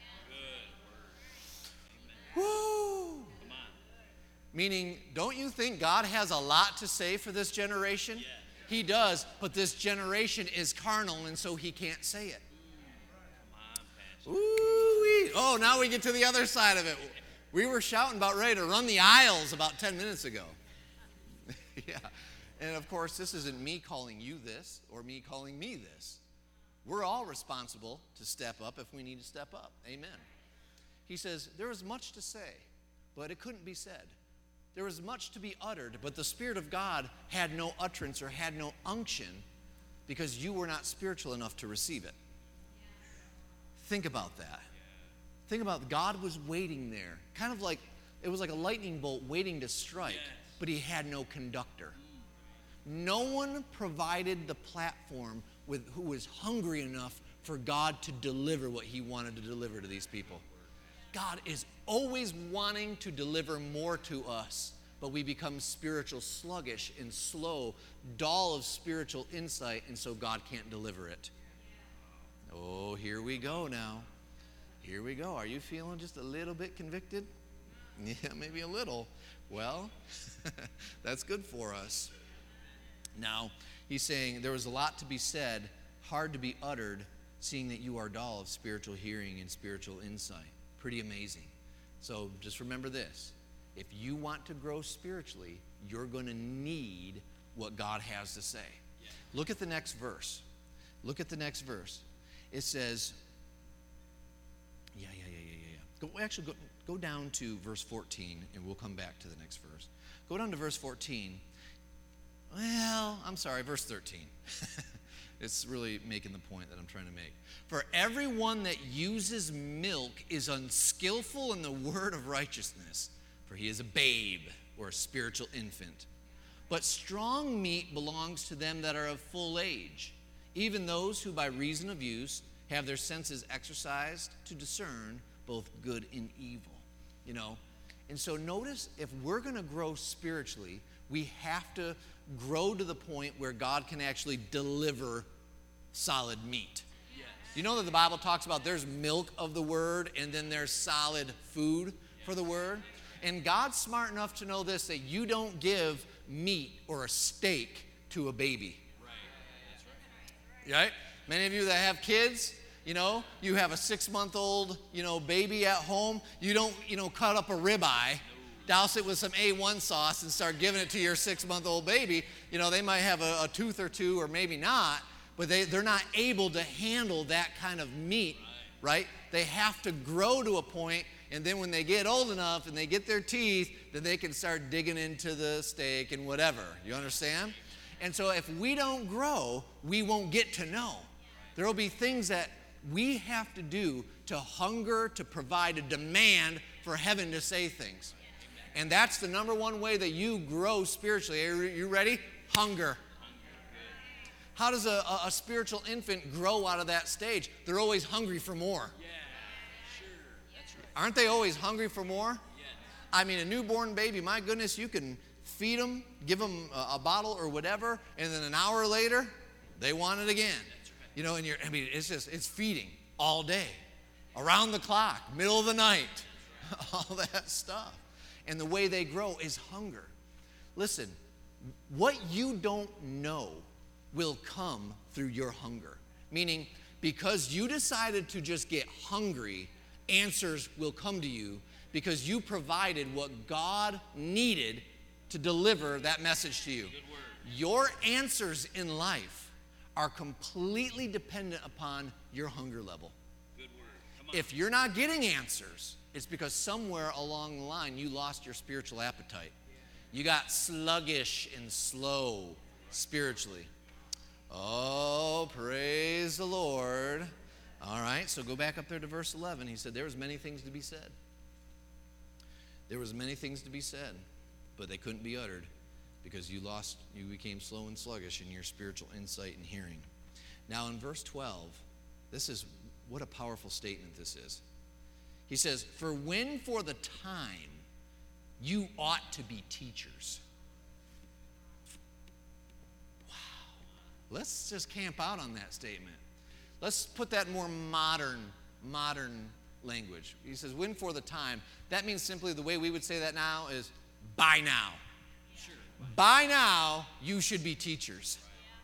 Woo! Meaning, don't you think God has a lot to say for this generation? Yeah. He does, but this generation is carnal, and so he can't say it. Come on, Pastor. Ooh-wee. Oh, now we get to the other side of it. We were shouting about ready to run the aisles about ten minutes ago. Yeah. And of course, this isn't me calling you this or me calling me this. We're all responsible to step up if we need to step up. Amen. He says, there is much to say, but it couldn't be said. There was much to be uttered, but the Spirit of God had no utterance or had no unction because you were not spiritual enough to receive it. Think about that. Think about God was waiting there, kind of like it was like a lightning bolt waiting to strike, but he had no conductor. No one provided the platform with who was hungry enough for God to deliver what he wanted to deliver to these people. God is always wanting to deliver more to us, but we become spiritual sluggish and slow, dull of spiritual insight, and so God can't deliver it. Oh, here we go now. Here we go. Are you feeling just a little bit convicted? Yeah, maybe a little. Well, that's good for us. Now, he's saying there was a lot to be said, hard to be uttered, seeing that you are dull of spiritual hearing and spiritual insight. Pretty amazing. So just remember this. If you want to grow spiritually, you're going to need what God has to say. Yeah. Look at the next verse. Look at the next verse. It says, yeah, yeah, yeah, yeah, yeah. Go, actually, go, go down to verse fourteen, and we'll come back to the next verse. Go down to verse fourteen. Well, I'm sorry, verse thirteen. It's really making the point that I'm trying to make. For everyone that uses milk is unskillful in the word of righteousness, for he is a babe or a spiritual infant. But strong meat belongs to them that are of full age, even those who by reason of use have their senses exercised to discern both good and evil. You know, and so notice, if we're going to grow spiritually, we have to grow to the point where God can actually deliver solid meat. Yes. You know that the Bible talks about there's milk of the word and then there's solid food for the word. And God's smart enough to know this, that you don't give meat or a steak to a baby. Right. That's right. Right? Many of you that have kids, you know, you have a six-month-old, you know, baby at home. You don't, you know, cut up a ribeye, douse it with some A one sauce, and start giving it to your six-month-old baby. You know, they might have a, a tooth or two, or maybe not, but they, they're not able to handle that kind of meat, right? They have to grow to a point, and then when they get old enough and they get their teeth, then they can start digging into the steak and whatever. You understand? And so if we don't grow, we won't get to know. There will be things that we have to do to hunger, to provide a demand for heaven to say things. And that's the number one way that you grow spiritually. Are you ready? Hunger. How does a, a spiritual infant grow out of that stage? They're always hungry for more. Yeah, sure. That's right. Aren't they always hungry for more? Yes. I mean, a newborn baby, my goodness, you can feed them, give them a, a bottle or whatever, and then an hour later, they want it again. That's right. You know, and you're, I mean, it's just, it's feeding all day, around the clock, middle of the night, all that stuff. And the way they grow is hunger. Listen, what you don't know will come through your hunger. Meaning, because you decided to just get hungry, answers will come to you because you provided what God needed to deliver that message to you. Your answers in life are completely dependent upon your hunger level. Good word. Come on. If you're not getting answers, it's because somewhere along the line you lost your spiritual appetite. You got sluggish and slow spiritually. Oh, praise the Lord. All right, so go back up there to verse eleven. He said, there was many things to be said. There was many things to be said, but they couldn't be uttered because you lost, you became slow and sluggish in your spiritual insight and hearing. Now in verse twelve, this is, what a powerful statement this is. He says, for when for the time you ought to be teachers. Wow. Let's just camp out on that statement. Let's put that in more modern, modern language. He says, when for the time. That means simply the way we would say that now is by now. Sure. By now, you should be teachers.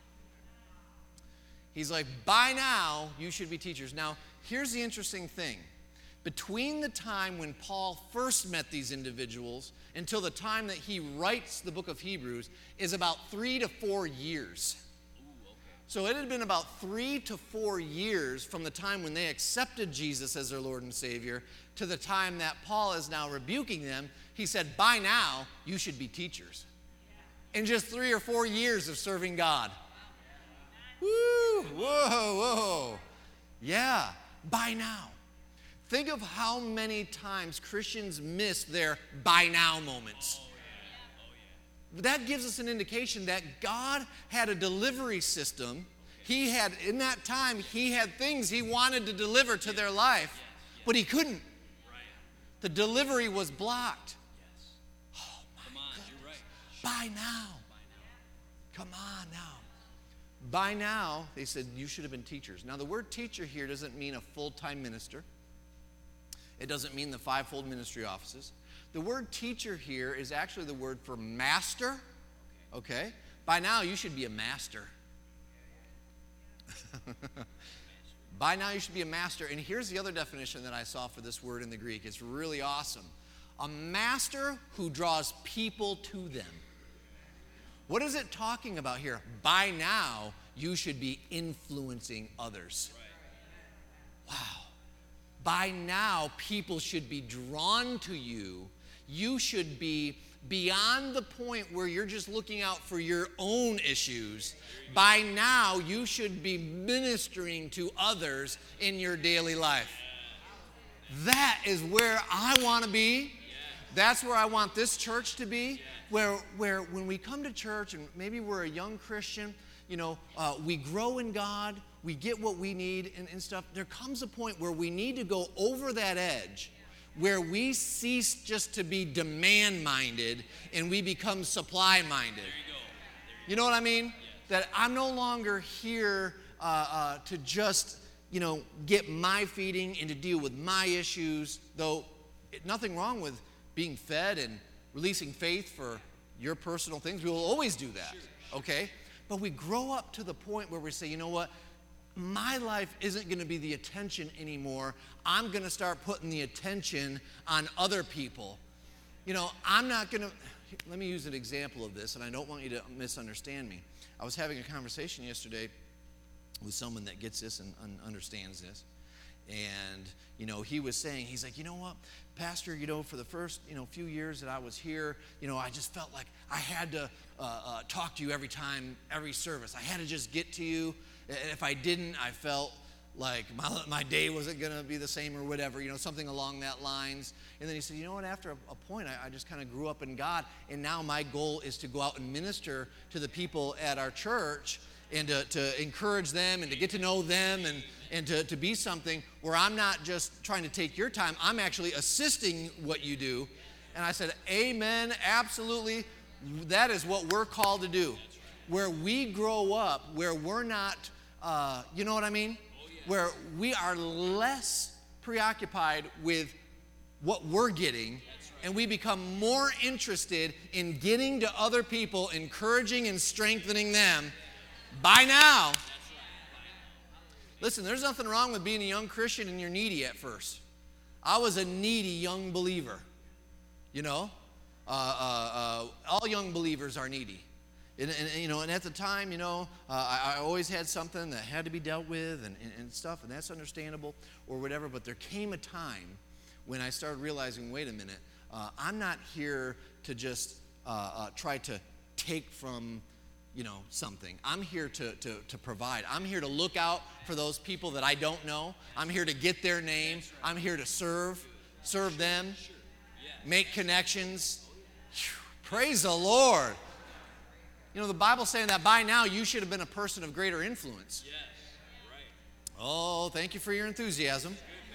He's like, by now, you should be teachers. Now, here's the interesting thing. Between the time when Paul first met these individuals until the time that he writes the book of Hebrews is about three to four years. Ooh, okay. So it had been about three to four years from the time when they accepted Jesus as their Lord and Savior to the time that Paul is now rebuking them. He said, by now, you should be teachers. In just three or four years of serving God. Woo! Whoa, whoa. Yeah. by now. Think of how many times Christians miss their by now moments. Oh, yeah. Oh, yeah. That gives us an indication that God had a delivery system. He had, in that time, he had things he wanted to deliver to their life, but he couldn't. Right. The delivery was blocked. Yes. Oh my Come on, goodness. you're right. By now. Come on now. By now, they said, you should have been teachers. Now, the word teacher here doesn't mean a full-time minister. It doesn't mean the fivefold ministry offices. The word teacher here is actually the word for master. Okay? By now, you should be a master. By now, you should be a master. And here's the other definition that I saw for this word in the Greek. It's really awesome. A master who draws people to them. What is it talking about here? By now, you should be influencing others. Wow. By now, people should be drawn to you. You should be beyond the point where you're just looking out for your own issues. By now, you should be ministering to others in your daily life. That is where I want to be. That's where I want this church to be. Where, where when we come to church and maybe we're a young Christian, you know, uh, we grow in God, we get what we need and, and stuff. There comes a point where we need to go over that edge where we cease just to be demand-minded and we become supply-minded. There you go. There You know what I mean? That I'm no longer here uh, uh, to just, you know, get my feeding and to deal with my issues, though it, nothing wrong with being fed and releasing faith for your personal things. We will always do that, okay? But we grow up to the point where we say, you know what? My life isn't going to be the attention anymore. I'm going to start putting the attention on other people. You know, I'm not going to, let me use an example of this, and I don't want you to misunderstand me. I was having a conversation yesterday with someone that gets this and un- understands this. And, you know, he was saying, he's like, you know what, Pastor, you know, for the first, you know, few years that I was here, you know, I just felt like I had to uh, uh, talk to you every time, every service. I had to just get to you. If I didn't, I felt like my, my day wasn't going to be the same or whatever, you know, something along that lines. And then he said, you know what, after a, a point, I, I just kind of grew up in God, and now my goal is to go out and minister to the people at our church and to, to encourage them and to get to know them and, and to, to be something where I'm not just trying to take your time, I'm actually assisting what you do. And I said, amen, absolutely, that is what we're called to do. Where we grow up, where we're not, uh, you know what I mean? Where we are less preoccupied with what we're getting, and we become more interested in getting to other people, encouraging and strengthening them. By now, listen, there's nothing wrong with being a young Christian and you're needy at first. I was a needy young believer, you know. Uh, uh, uh, all young believers are needy. And, and, you know, and at the time, you know, uh, I, I always had something that had to be dealt with and, and, and stuff, and that's understandable or whatever. But there came a time when I started realizing, wait a minute, uh, I'm not here to just uh, uh, try to take from, you know, something. I'm here to, to, to provide. I'm here to look out for those people that I don't know. I'm here to get their name. I'm here to serve, serve them, make connections. Whew, praise the Lord. You know, the Bible's saying that by now you should have been a person of greater influence. Yes, right. Oh, thank you for your enthusiasm.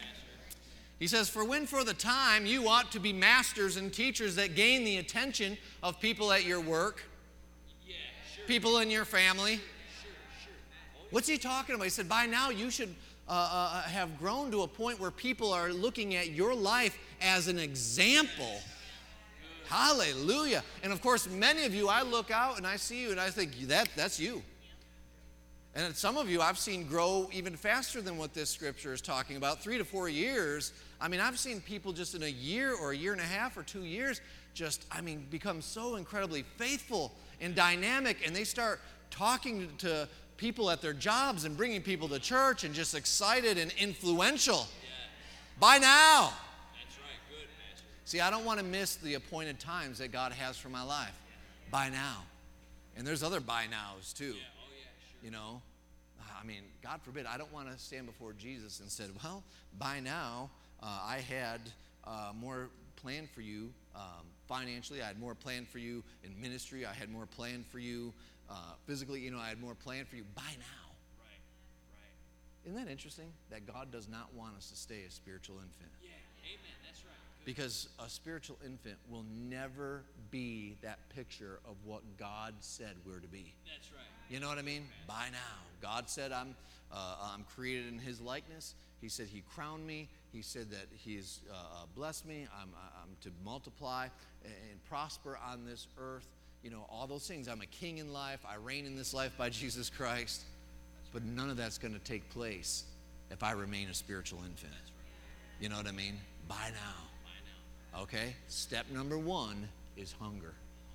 He says, for when for the time you ought to be masters and teachers that gain the attention of people at your work, Yeah, sure. people in your family. Sure, sure. Oh, What's he talking about? He said, by now you should uh, uh, have grown to a point where people are looking at your life as an example. Hallelujah. And of course, many of you, I look out and I see you and I think, that that's you. And some of you I've seen grow even faster than what this scripture is talking about, three to four years. I mean, I've seen people just in a year or a year and a half or two years just, I mean, become so incredibly faithful and dynamic, and they start talking to people at their jobs and bringing people to church and just excited and influential. yeah. By now. That's right. Good, Pastor. See, I don't want to miss the appointed times that God has for my life. By now. And there's other by nows too. Yeah. Oh, yeah. Sure. You know, I mean, God forbid, I don't want to stand before Jesus and said, well, by now, uh, I had uh, more planned for you um, financially. I had more planned for you in ministry. I had more planned for you uh, physically. You know, I had more planned for you by now. Right. Right. Isn't that interesting? That God does not want us to stay a spiritual infant. Yeah. Amen. That's right. Good. Because a spiritual infant will never be that picture of what God said we're to be. That's right. You know what I mean? By now. God said I'm uh, I'm created in His likeness. He said He crowned me. He said that He's uh, blessed me. I'm, I'm to multiply and prosper on this earth. You know, all those things. I'm a king in life. I reign in this life by Jesus Christ. But none of that's going to take place if I remain a spiritual infant. You know what I mean? By now. Okay? Step number one is hunger.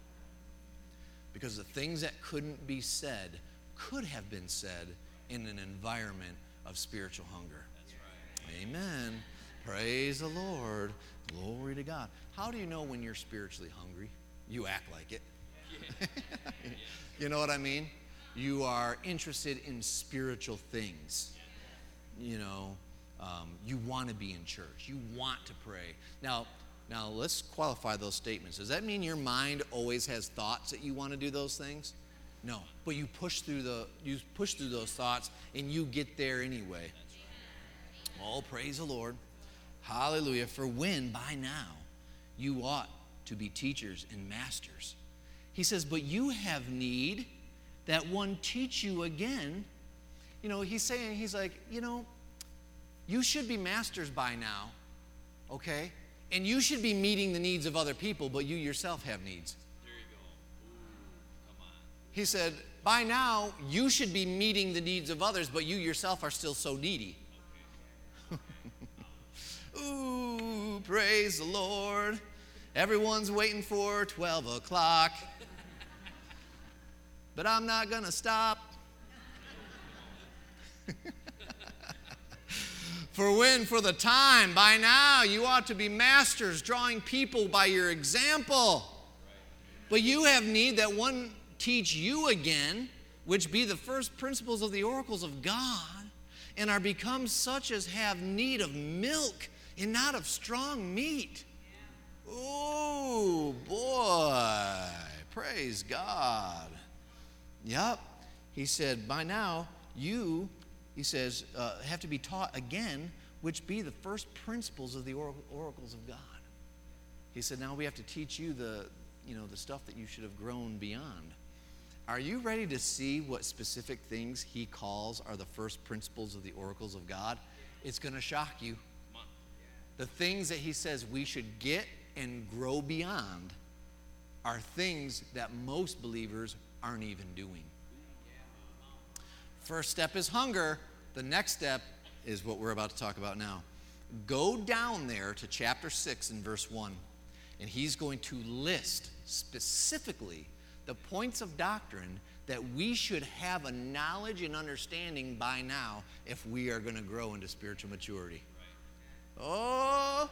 Because the things that couldn't be said could have been said in an environment of spiritual hunger. That's right. Amen. Praise the Lord. Glory to God. How do you know when you're spiritually hungry? You act like it. Yeah. You know what I mean? You are interested in spiritual things. You know, um, you want to be in church. You want to pray. Now, now let's qualify those statements. Does that mean your mind always has thoughts that you want to do those things? No, but you push through the you push through those thoughts and you get there anyway. Oh, praise the Lord. Hallelujah. For when by now you ought to be teachers and masters. He says, but you have need that one teach you again. You know, he's saying, he's like, you know, you should be masters by now, okay? And you should be meeting the needs of other people, but you yourself have needs. There you go. Ooh, come on. He said, by now, you should be meeting the needs of others, but you yourself are still so needy. Ooh, praise the Lord. Everyone's waiting for twelve o'clock. But I'm not going to stop. For when, for the time, by now, you ought to be masters, drawing people by your example. But you have need that one teach you again, which be the first principles of the oracles of God, and are become such as have need of milk and not of strong meat. Oh, boy. Praise God. Yep. He said, by now, you, he says, uh, have to be taught again, which be the first principles of the or- oracles of God. He said, now we have to teach you the, you know, the stuff that you should have grown beyond. Are you ready to see what specific things he calls are the first principles of the oracles of God? It's going to shock you. The things that he says we should get and grow beyond are things that most believers aren't even doing. First step is hunger. The next step is what we're about to talk about now. Go down there to chapter six and verse one, and he's going to list specifically the points of doctrine that we should have a knowledge and understanding by now if we are going to grow into spiritual maturity. Oh!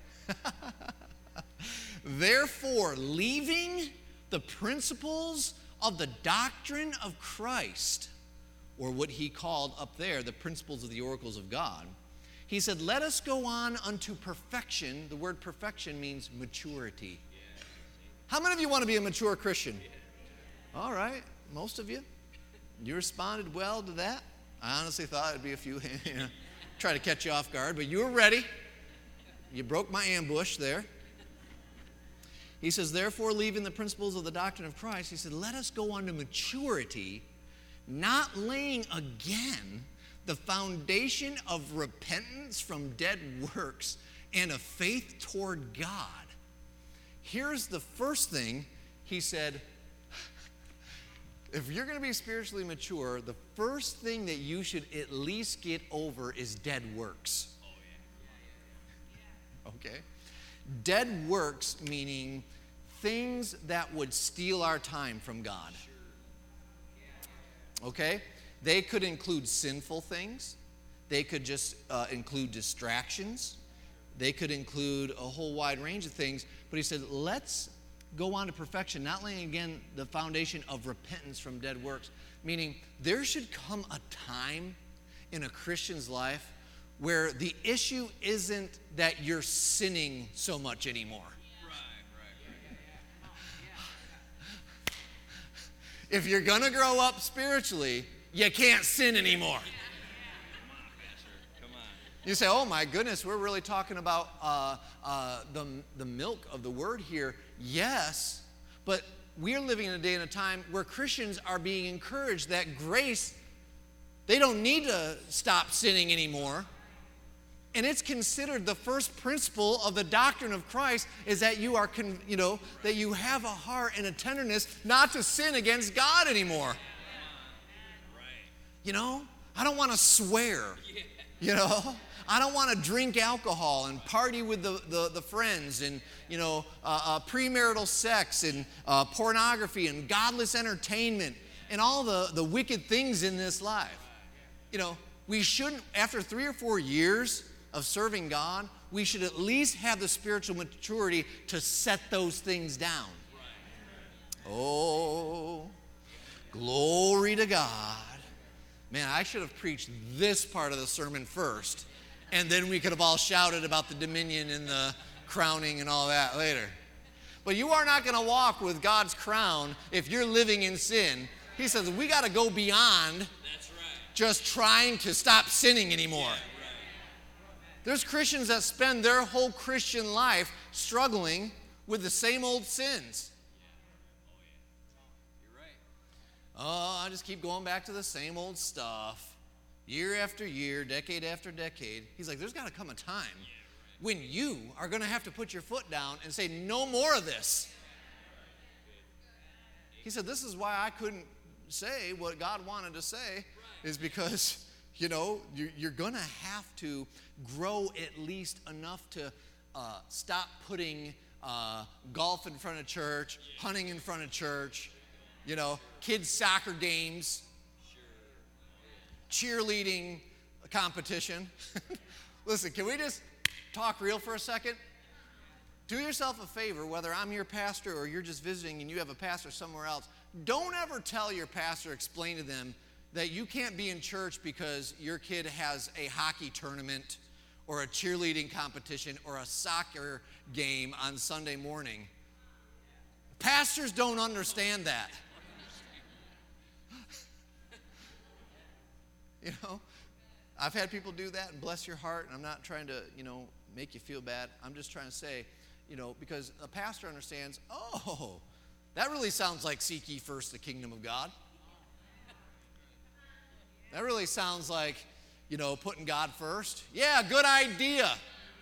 Therefore, leaving the principles of the doctrine of Christ, or what he called up there, the principles of the oracles of God, he said, let us go on unto perfection. The word perfection means maturity. How many of you want to be a mature Christian? All right, most of you. You responded well to that. I honestly thought it'd be a few, you know, try to catch you off guard, but you were ready. You broke my ambush there. He says, therefore, leaving the principles of the doctrine of Christ, he said, let us go on to maturity, not laying again the foundation of repentance from dead works and of faith toward God. Here's the first thing he said, if you're going to be spiritually mature, the first thing that you should at least get over is dead works. Okay? Dead works meaning things that would steal our time from God. Okay? They could include sinful things. They could just uh, include distractions. They could include a whole wide range of things. But he said, let's go on to perfection, not laying again the foundation of repentance from dead works. Meaning, there should come a time in a Christian's life where the issue isn't that you're sinning so much anymore. If you're going to grow up spiritually, you can't sin anymore. You say, oh my goodness, we're really talking about uh, uh, the, the milk of the word here. Yes, but we're living in a day and a time where Christians are being encouraged that grace, they don't need to stop sinning anymore. And it's considered the first principle of the doctrine of Christ is that you are, con- you know, that you have a heart and a tenderness not to sin against God anymore. You know, I don't want to swear, you know. I don't want to drink alcohol and party with the, the, the friends and, you know, uh, uh, premarital sex and uh, pornography and godless entertainment and all the, the wicked things in this life. You know, we shouldn't, after three or four years of serving God, we should at least have the spiritual maturity to set those things down. Oh, glory to God. Man, I should have preached this part of the sermon first. And then we could have all shouted about the dominion and the crowning and all that later. But you are not going to walk with God's crown if you're living in sin. He says we got to go beyond That's right. just trying to stop sinning anymore. Yeah, right. There's Christians that spend their whole Christian life struggling with the same old sins. Yeah. Oh, yeah. You're right. Oh, I just keep going back to the same old stuff. Year after year, decade after decade. He's like, there's got to come a time when you are going to have to put your foot down and say, no more of this. He said, this is why I couldn't say what God wanted to say, is because, you know, you're going to have to grow at least enough to uh, stop putting uh, golf in front of church, hunting in front of church, you know, kids' soccer games, cheerleading competition. Listen, can we just talk real for a second? Do yourself a favor, whether I'm your pastor or you're just visiting and you have a pastor somewhere else, don't ever tell your pastor, explain to them that you can't be in church because your kid has a hockey tournament or a cheerleading competition or a soccer game on Sunday morning. Pastors don't understand that. You know, I've had people do that, and bless your heart, and I'm not trying to, you know, make you feel bad. I'm just trying to say, you know, because a pastor understands, oh, that really sounds like seek ye first the kingdom of God. That really sounds like, you know, putting God first. Yeah, good idea.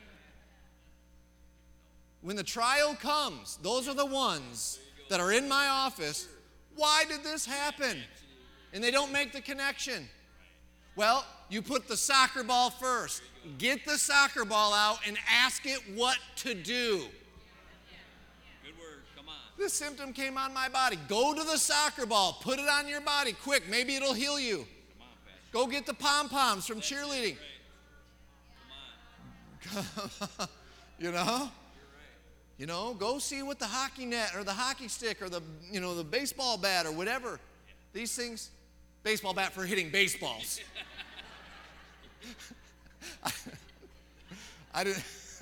When the trial comes, those are the ones that are in my office. Why did this happen? And they don't make the connection. Well, you put the soccer ball first. Get the soccer ball out and ask it what to do. Good word. Come on. This symptom came on my body. Go to the soccer ball. Put it on your body quick. Maybe it'll heal you. Come on, Pastor. Go get the pom-poms from cheerleading. Come on. You know? You know, go see what the hockey net or the hockey stick or the, you know, the baseball bat or whatever. These things, baseball bat for hitting baseballs. I, I didn't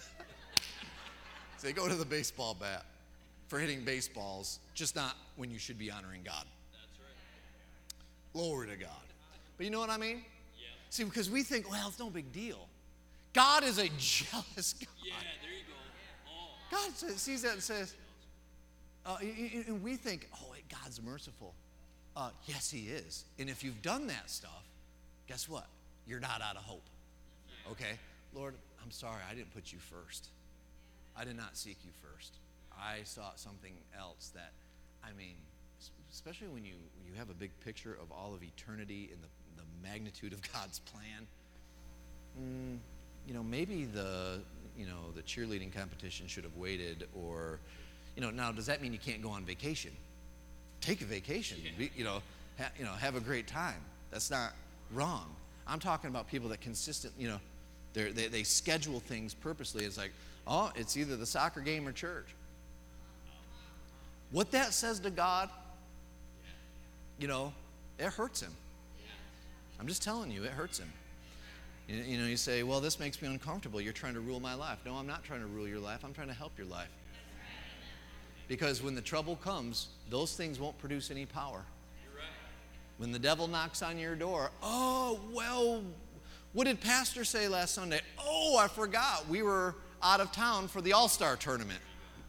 say go to the baseball bat for hitting baseballs, just not when you should be honoring God. That's right. Glory to God. But you know what I mean? Yeah. See, because we think, well, it's no big deal. God is a jealous God. Yeah, there you go. Oh. God says, sees that and says, uh, and we think, oh, God's merciful. Uh, yes, he is. And if you've done that stuff, guess what? You're not out of hope. Okay? Lord, I'm sorry, I didn't put you first. I did not seek you first. I sought something else that, I mean, especially when you when you have a big picture of all of eternity and the, the magnitude of God's plan, mm, you know, maybe the, you know, the cheerleading competition should have waited, or, you know, now does that mean you can't go on vacation? Take a vacation, yeah. Be, you know, ha, you know, have a great time. That's not wrong. I'm talking about people that consistent, you know, they they schedule things purposely. It's like, oh, it's either the soccer game or church. what that says to God, you know, it hurts him. I'm just telling you, it hurts him. You, you know, you say, well, this makes me uncomfortable. You're trying to rule my life. No, I'm not trying to rule your life. I'm trying to help your life. Because when the trouble comes, those things won't produce any power. When the devil knocks on your door, oh, well, what did Pastor say last Sunday? Oh, I forgot. We were out of town for the All-Star tournament.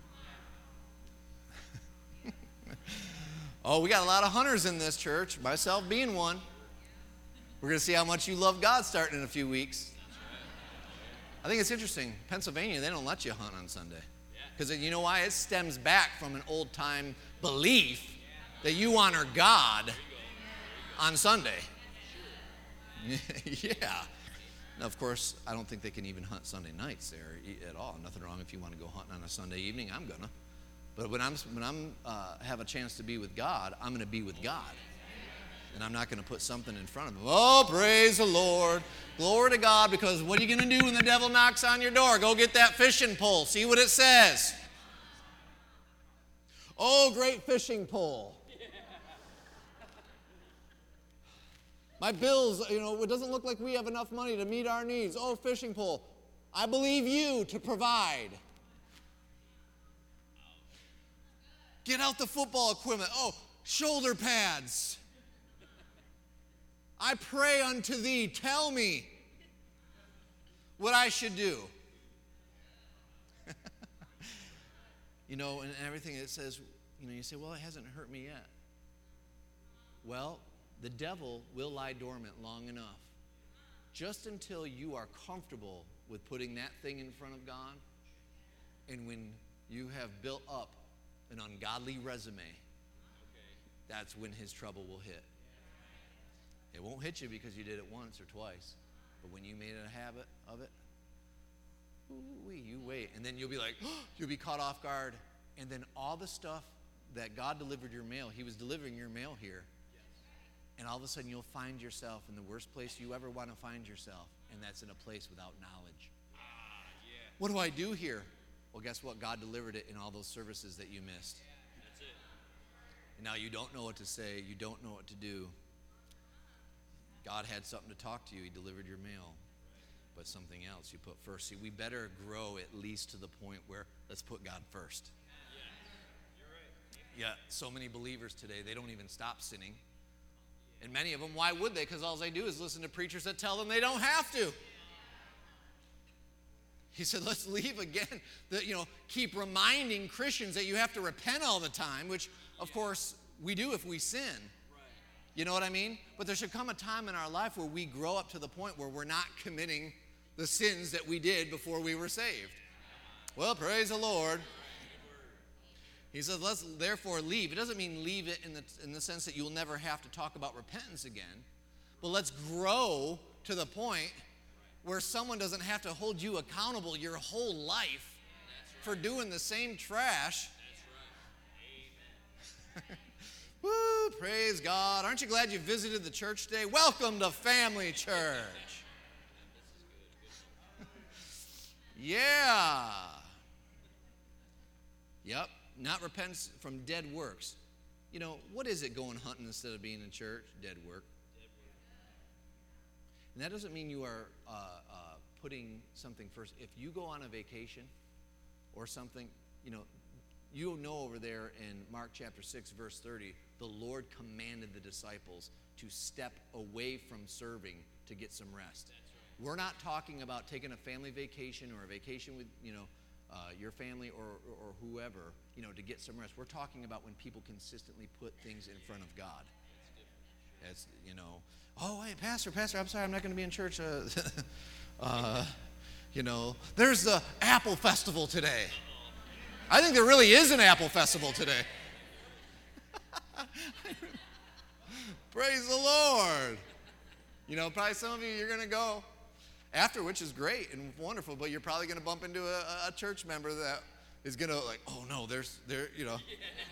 Oh, we got a lot of hunters in this church, myself being one. We're going to see how much you love God starting in a few weeks. I think it's interesting. Pennsylvania, they don't let you hunt on Sunday. Because you know why? It stems back from an old-time belief that you honor God on Sunday. Yeah. Now, of course, I don't think they can even hunt Sunday nights there at all. Nothing wrong if you want to go hunting on a Sunday evening. I'm gonna. But when I'm when I'm uh, have a chance to be with God, I'm going to be with God, and I'm not going to put something in front of him. Oh, praise the Lord, glory to God! Because what are you going to do when the devil knocks on your door? Go get that fishing pole. See what it says. Oh, great fishing pole. My bills, you know, it doesn't look like we have enough money to meet our needs. Oh, fishing pole. I believe you to provide. Get out the football equipment. Oh, shoulder pads. I pray unto thee. Tell me what I should do. You know, and everything it says, you know, you say, well, it hasn't hurt me yet. Well, the devil will lie dormant long enough, just until you are comfortable with putting that thing in front of God. And when you have built up an ungodly resume, that's when his trouble will hit. It won't hit you because you did it once or twice, but when you made it a habit of it, ooh, you wait, and then you'll be like, oh, you'll be caught off guard, and then all the stuff that God delivered your mail, he was delivering your mail here. And all of a sudden, you'll find yourself in the worst place you ever want to find yourself, and that's in a place without knowledge. Ah, yeah. What do I do here? Well, guess what? God delivered it in all those services that you missed. Yeah, that's it. And now you don't know what to say. You don't know what to do. God had something to talk to you. He delivered your mail. But something else you put first. See, we better grow at least to the point where let's put God first. Yeah, you're right. Yeah, so many believers today, they don't even stop sinning. And many of them, why would they? Because all they do is listen to preachers that tell them they don't have to. He said, let's leave again. The, you know, keep reminding Christians that you have to repent all the time, which, of course, we do if we sin. You know what I mean? But there should come a time in our life where we grow up to the point where we're not committing the sins that we did before we were saved. Well, praise the Lord. He says, let's therefore leave. It doesn't mean leave it in the, in the sense that you'll never have to talk about repentance again. But let's grow to the point where someone doesn't have to hold you accountable your whole life for doing the same trash. That's right. Woo, praise God. Aren't you glad you visited the church today? Welcome to Family Church. Yeah. Yep. Not repentance from dead works. You know, what is it going hunting instead of being in church? Dead work. Dead work. And that doesn't mean you are uh, uh, putting something first. If you go on a vacation or something, you know, you'll know over there in Mark chapter six, verse thirty, the Lord commanded the disciples to step away from serving to get some rest. That's right. We're not talking about taking a family vacation or a vacation with, you know, Uh, your family or, or, or whoever, you know, to get some rest. We're talking about when people consistently put things in front of God. As, you know, oh, hey, Pastor, Pastor, I'm sorry, I'm not going to be in church. Uh, uh, you know, there's the Apple Festival today. I think there really is an Apple Festival today. Praise the Lord. You know, probably some of you, you're going to go after, which is great and wonderful, but you're probably going to bump into a, a church member that is going to like, oh no, there's, there, you know.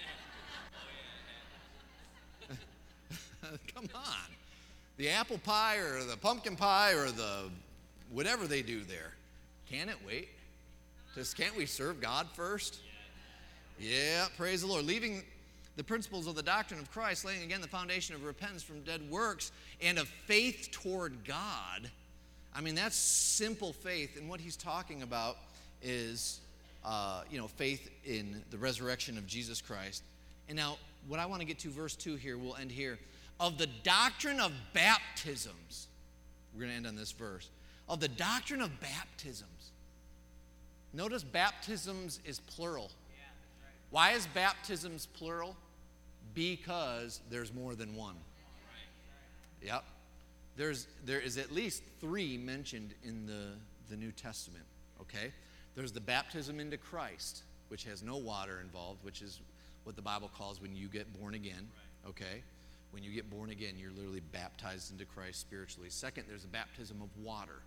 Come on. The apple pie or the pumpkin pie or the whatever they do there. Can it wait? Just can't we serve God first? Yeah, praise the Lord. Leaving the principles of the doctrine of Christ, laying again the foundation of repentance from dead works and of faith toward God. I mean, that's simple faith. And what he's talking about is, uh, you know, faith in the resurrection of Jesus Christ. And now, what I want to get to, verse two here, we'll end here. Of the doctrine of baptisms. We're going to end on this verse. Of the doctrine of baptisms. Notice baptisms is plural. Why is baptisms plural? Because there's more than one. Yep. There's, there is at least three mentioned in the, the New Testament, okay? There's the baptism into Christ, which has no water involved, which is what the Bible calls when you get born again, okay? When you get born again, you're literally baptized into Christ spiritually. Second, there's a baptism of water.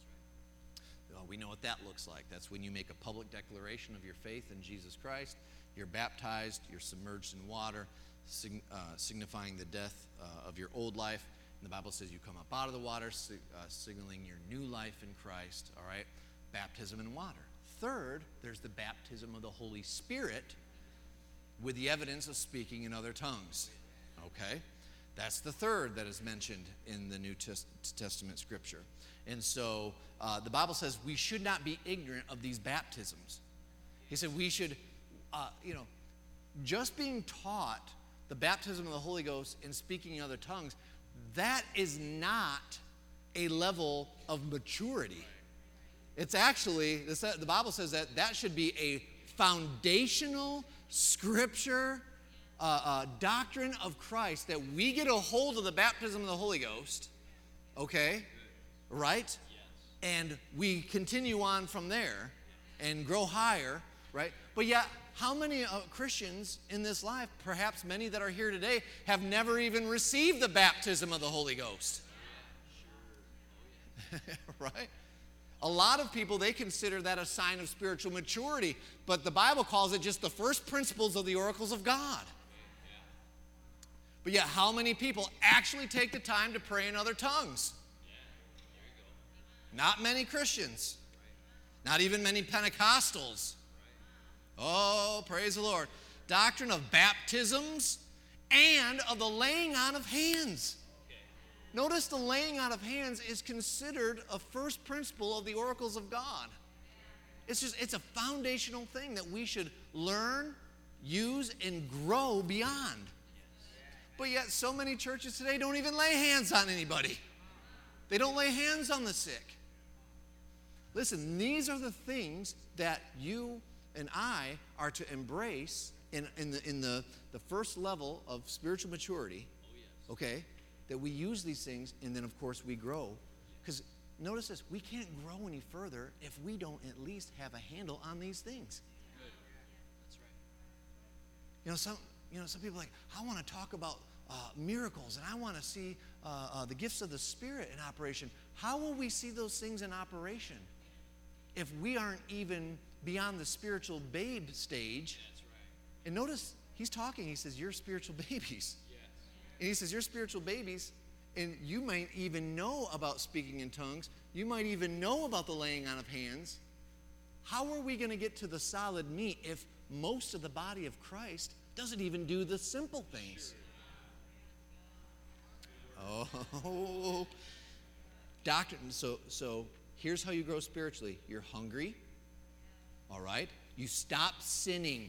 Well, we know what that looks like. That's when you make a public declaration of your faith in Jesus Christ. You're baptized, you're submerged in water, sig- uh, signifying the death uh, of your old life. And the Bible says you come up out of the water, sig- uh, signaling your new life in Christ, all right? Baptism in water. Third, there's the baptism of the Holy Spirit with the evidence of speaking in other tongues, okay? That's the third that is mentioned in the New Test- Testament scripture. And so uh, the Bible says we should not be ignorant of these baptisms. He said we should, uh, you know, just being taught the baptism of the Holy Ghost and speaking in other tongues, that is not a level of maturity. It's actually, the Bible says that that should be a foundational scripture uh, uh, doctrine of Christ, that we get a hold of the baptism of the Holy Ghost, okay, right? And we continue on from there and grow higher, right? But yet, how many uh, Christians in this life, perhaps many that are here today, have never even received the baptism of the Holy Ghost? Right? A lot of people, they consider that a sign of spiritual maturity, but the Bible calls it just the first principles of the oracles of God. But yet, how many people actually take the time to pray in other tongues? Not many Christians. Not even many Pentecostals. Oh, praise the Lord. Doctrine of baptisms and of the laying on of hands. Notice the laying on of hands is considered a first principle of the oracles of God. It's just, it's a foundational thing that we should learn, use, and grow beyond. But yet so many churches today don't even lay hands on anybody. They don't lay hands on the sick. Listen, these are the things that you and I are to embrace in, in, the, in the, the first level of spiritual maturity, okay? That we use these things, and then, of course, we grow. Because notice this, we can't grow any further if we don't at least have a handle on these things. Good. That's right. You know, some, you know, some people are like, I want to talk about uh, miracles, and I want to see uh, uh, the gifts of the Spirit in operation. How will we see those things in operation if we aren't even beyond the spiritual babe stage? That's right. And notice, he's talking, he says, you're spiritual babies. Yes. And he says, you're spiritual babies, and you might even know about speaking in tongues. You might even know about the laying on of hands. How are we going to get to the solid meat if most of the body of Christ doesn't even do the simple things? Oh, doctrine. So, so here's how you grow spiritually. You're hungry, all right? You stop sinning.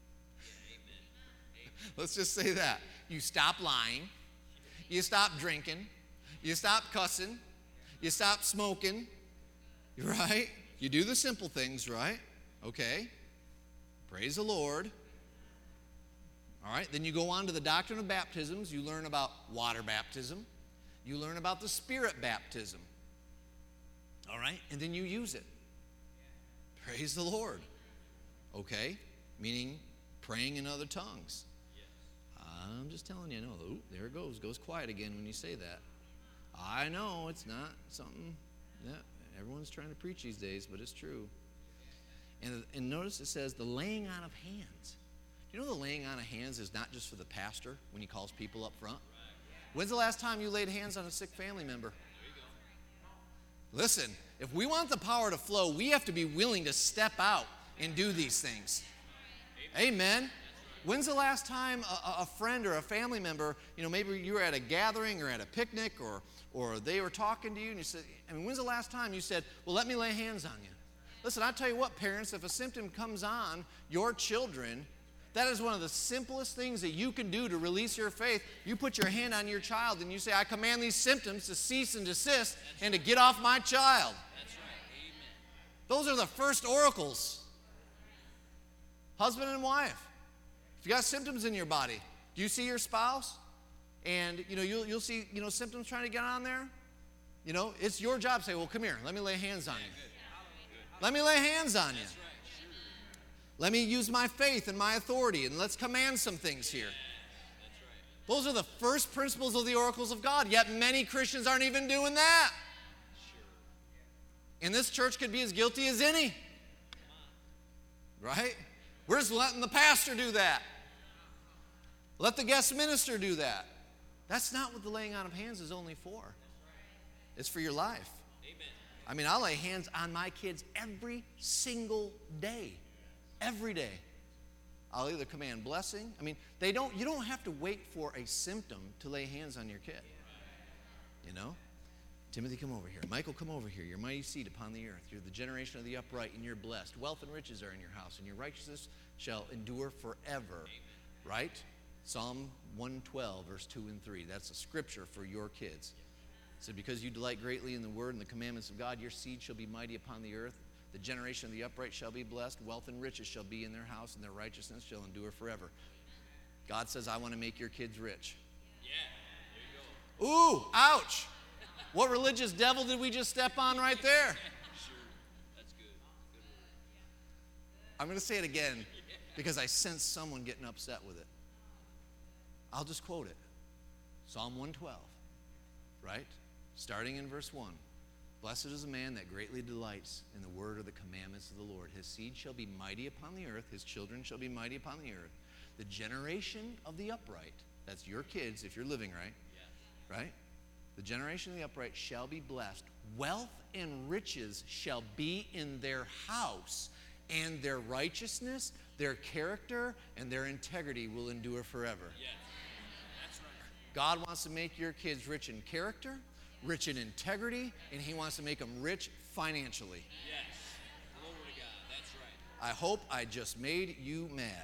Let's just say that. You stop lying. You stop drinking. You stop cussing. You stop smoking. Right? You do the simple things, right? Okay. Praise the Lord. All right. Then you go on to the doctrine of baptisms. You learn about water baptism. You learn about the Spirit baptism. All right. And then you use it. Praise the Lord. Okay. Meaning praying in other tongues. I'm just telling you, no, ooh, there it goes. Goes quiet again when you say that. I know it's not something that everyone's trying to preach these days, but it's true. And, and notice it says the laying on of hands. You know the laying on of hands is not just for the pastor when he calls people up front? When's the last time you laid hands on a sick family member? Listen, if we want the power to flow, we have to be willing to step out and do these things. Amen. When's the last time a, a friend or a family member, you know, maybe you were at a gathering or at a picnic or or they were talking to you and you said, I mean, when's the last time you said, well, let me lay hands on you? Listen, I tell you what, parents, if a symptom comes on your children, that is one of the simplest things that you can do to release your faith. You put your hand on your child and you say, I command these symptoms to cease and desist and to get off my child. That's right. Amen. Those are the first oracles. Husband and wife. If you got symptoms in your body, do you see your spouse? And, you know, you'll, you'll see, you know, symptoms trying to get on there. You know, it's your job to say, well, come here. Let me lay hands on you. Let me lay hands on you. Let me use my faith and my authority, and let's command some things here. Those are the first principles of the oracles of God, yet many Christians aren't even doing that. And this church could be as guilty as any. Right? We're just letting the pastor do that. Let the guest minister do that. That's not what the laying on of hands is only for. It's for your life. I mean, I lay hands on my kids every single day. Every day. I'll either command blessing. I mean, they don't. You don't have to wait for a symptom to lay hands on your kid. You know? Timothy, come over here. Michael, come over here. Your mighty seed upon the earth. You're the generation of the upright, and you're blessed. Wealth and riches are in your house, and your righteousness shall endure forever. Right? Psalm one twelve, verse two and three. That's a scripture for your kids. It said, because you delight greatly in the word and the commandments of God, your seed shall be mighty upon the earth. The generation of the upright shall be blessed. Wealth and riches shall be in their house, and their righteousness shall endure forever. God says, I want to make your kids rich. Yeah, there you go. Ooh, ouch. What religious devil did we just step on right there? Sure. That's good. Good word. I'm going to say it again because I sense someone getting upset with it. I'll just quote it. Psalm one twelve, right? Starting in verse one. Blessed is a man that greatly delights in the word of the commandments of the Lord. His seed shall be mighty upon the earth. His children shall be mighty upon the earth. The generation of the upright, that's your kids if you're living right, Yes. right? The generation of the upright shall be blessed. Wealth and riches shall be in their house, and their righteousness, their character, and their integrity will endure forever. Yes. That's right. God wants to make your kids rich in character, rich in integrity, and he wants to make them rich financially. Yes. Glory to God. That's right. I hope I just made you mad.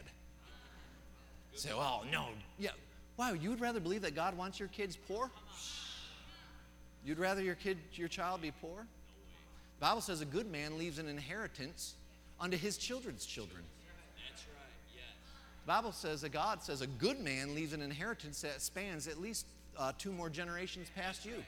Say, well, no. Yeah. Wow, you would rather believe that God wants your kids poor? You'd rather your kid, your child be poor? The Bible says a good man leaves an inheritance unto his children's children. That's right. Yes. The Bible says that God says a good man leaves an inheritance that spans at least uh, two more generations past you.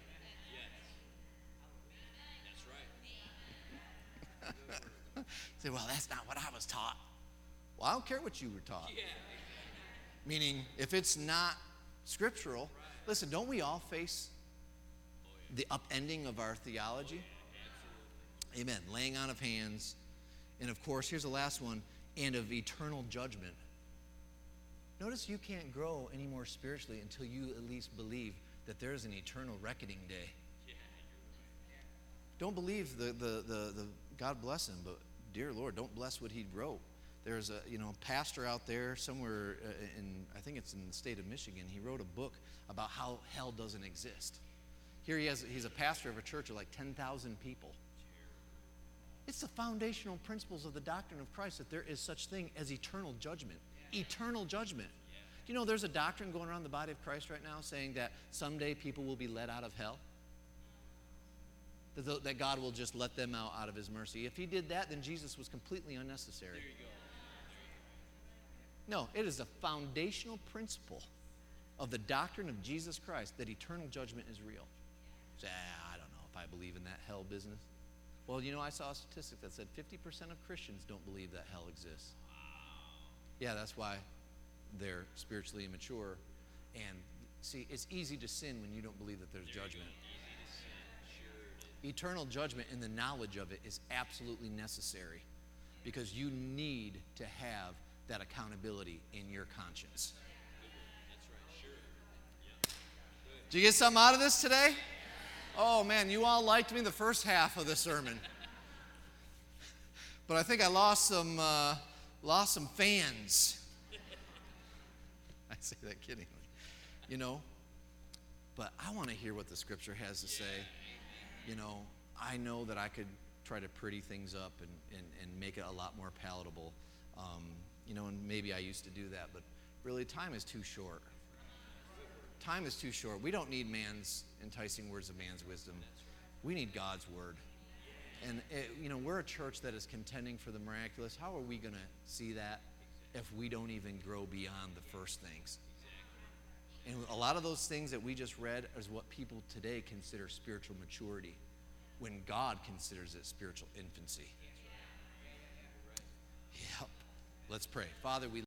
Say, well, that's not what I was taught. Well, I don't care what you were taught. Yeah. Meaning, if it's not scriptural, listen, don't we all face the upending of our theology? Amen. Laying on of hands. And of course, here's the last one, and of eternal judgment. Notice you can't grow any more spiritually until you at least believe that there is an eternal reckoning day. Don't believe the, the, the, the God bless him, but dear Lord, don't bless what he wrote. There's a you know pastor out there somewhere in, I think it's in the state of Michigan. He wrote a book about how hell doesn't exist. Here he has, he's a pastor of a church of like ten thousand people. It's the foundational principles of the doctrine of Christ that there is such thing as eternal judgment. Eternal judgment. Do you know there's a doctrine going around the body of Christ right now saying that someday people will be let out of hell? That, that God will just let them out out of his mercy. If he did that, then Jesus was completely unnecessary. There you go. No, it is a foundational principle of the doctrine of Jesus Christ that eternal judgment is real. Say, ah, I don't know if I believe in that hell business. Well, you know, I saw a statistic that said fifty percent of Christians don't believe that hell exists. Yeah, that's why they're spiritually immature. And see, it's easy to sin when you don't believe that there's There you judgment. go. Easy to sin. Sure it is. Eternal judgment and the knowledge of it is absolutely necessary because you need to have that accountability in your conscience. That's right. Sure. Yeah. Did you get something out of this today? Oh man, you all liked me the first half of the sermon. But I think I lost some uh, lost some fans. I say that kiddingly, you know. But I want to hear what the Scripture has to say. You know, I know that I could try to pretty things up and, and, and make it a lot more palatable. Um, you know, and maybe I used to do that, but really time is too short. Time is too short. We don't need man's enticing words of man's wisdom. We need God's word. And, it, you know, we're a church that is contending for the miraculous. How are we going to see that if we don't even grow beyond the first things? And a lot of those things that we just read is what people today consider spiritual maturity, when God considers it spiritual infancy. Yep. Let's pray. Father, we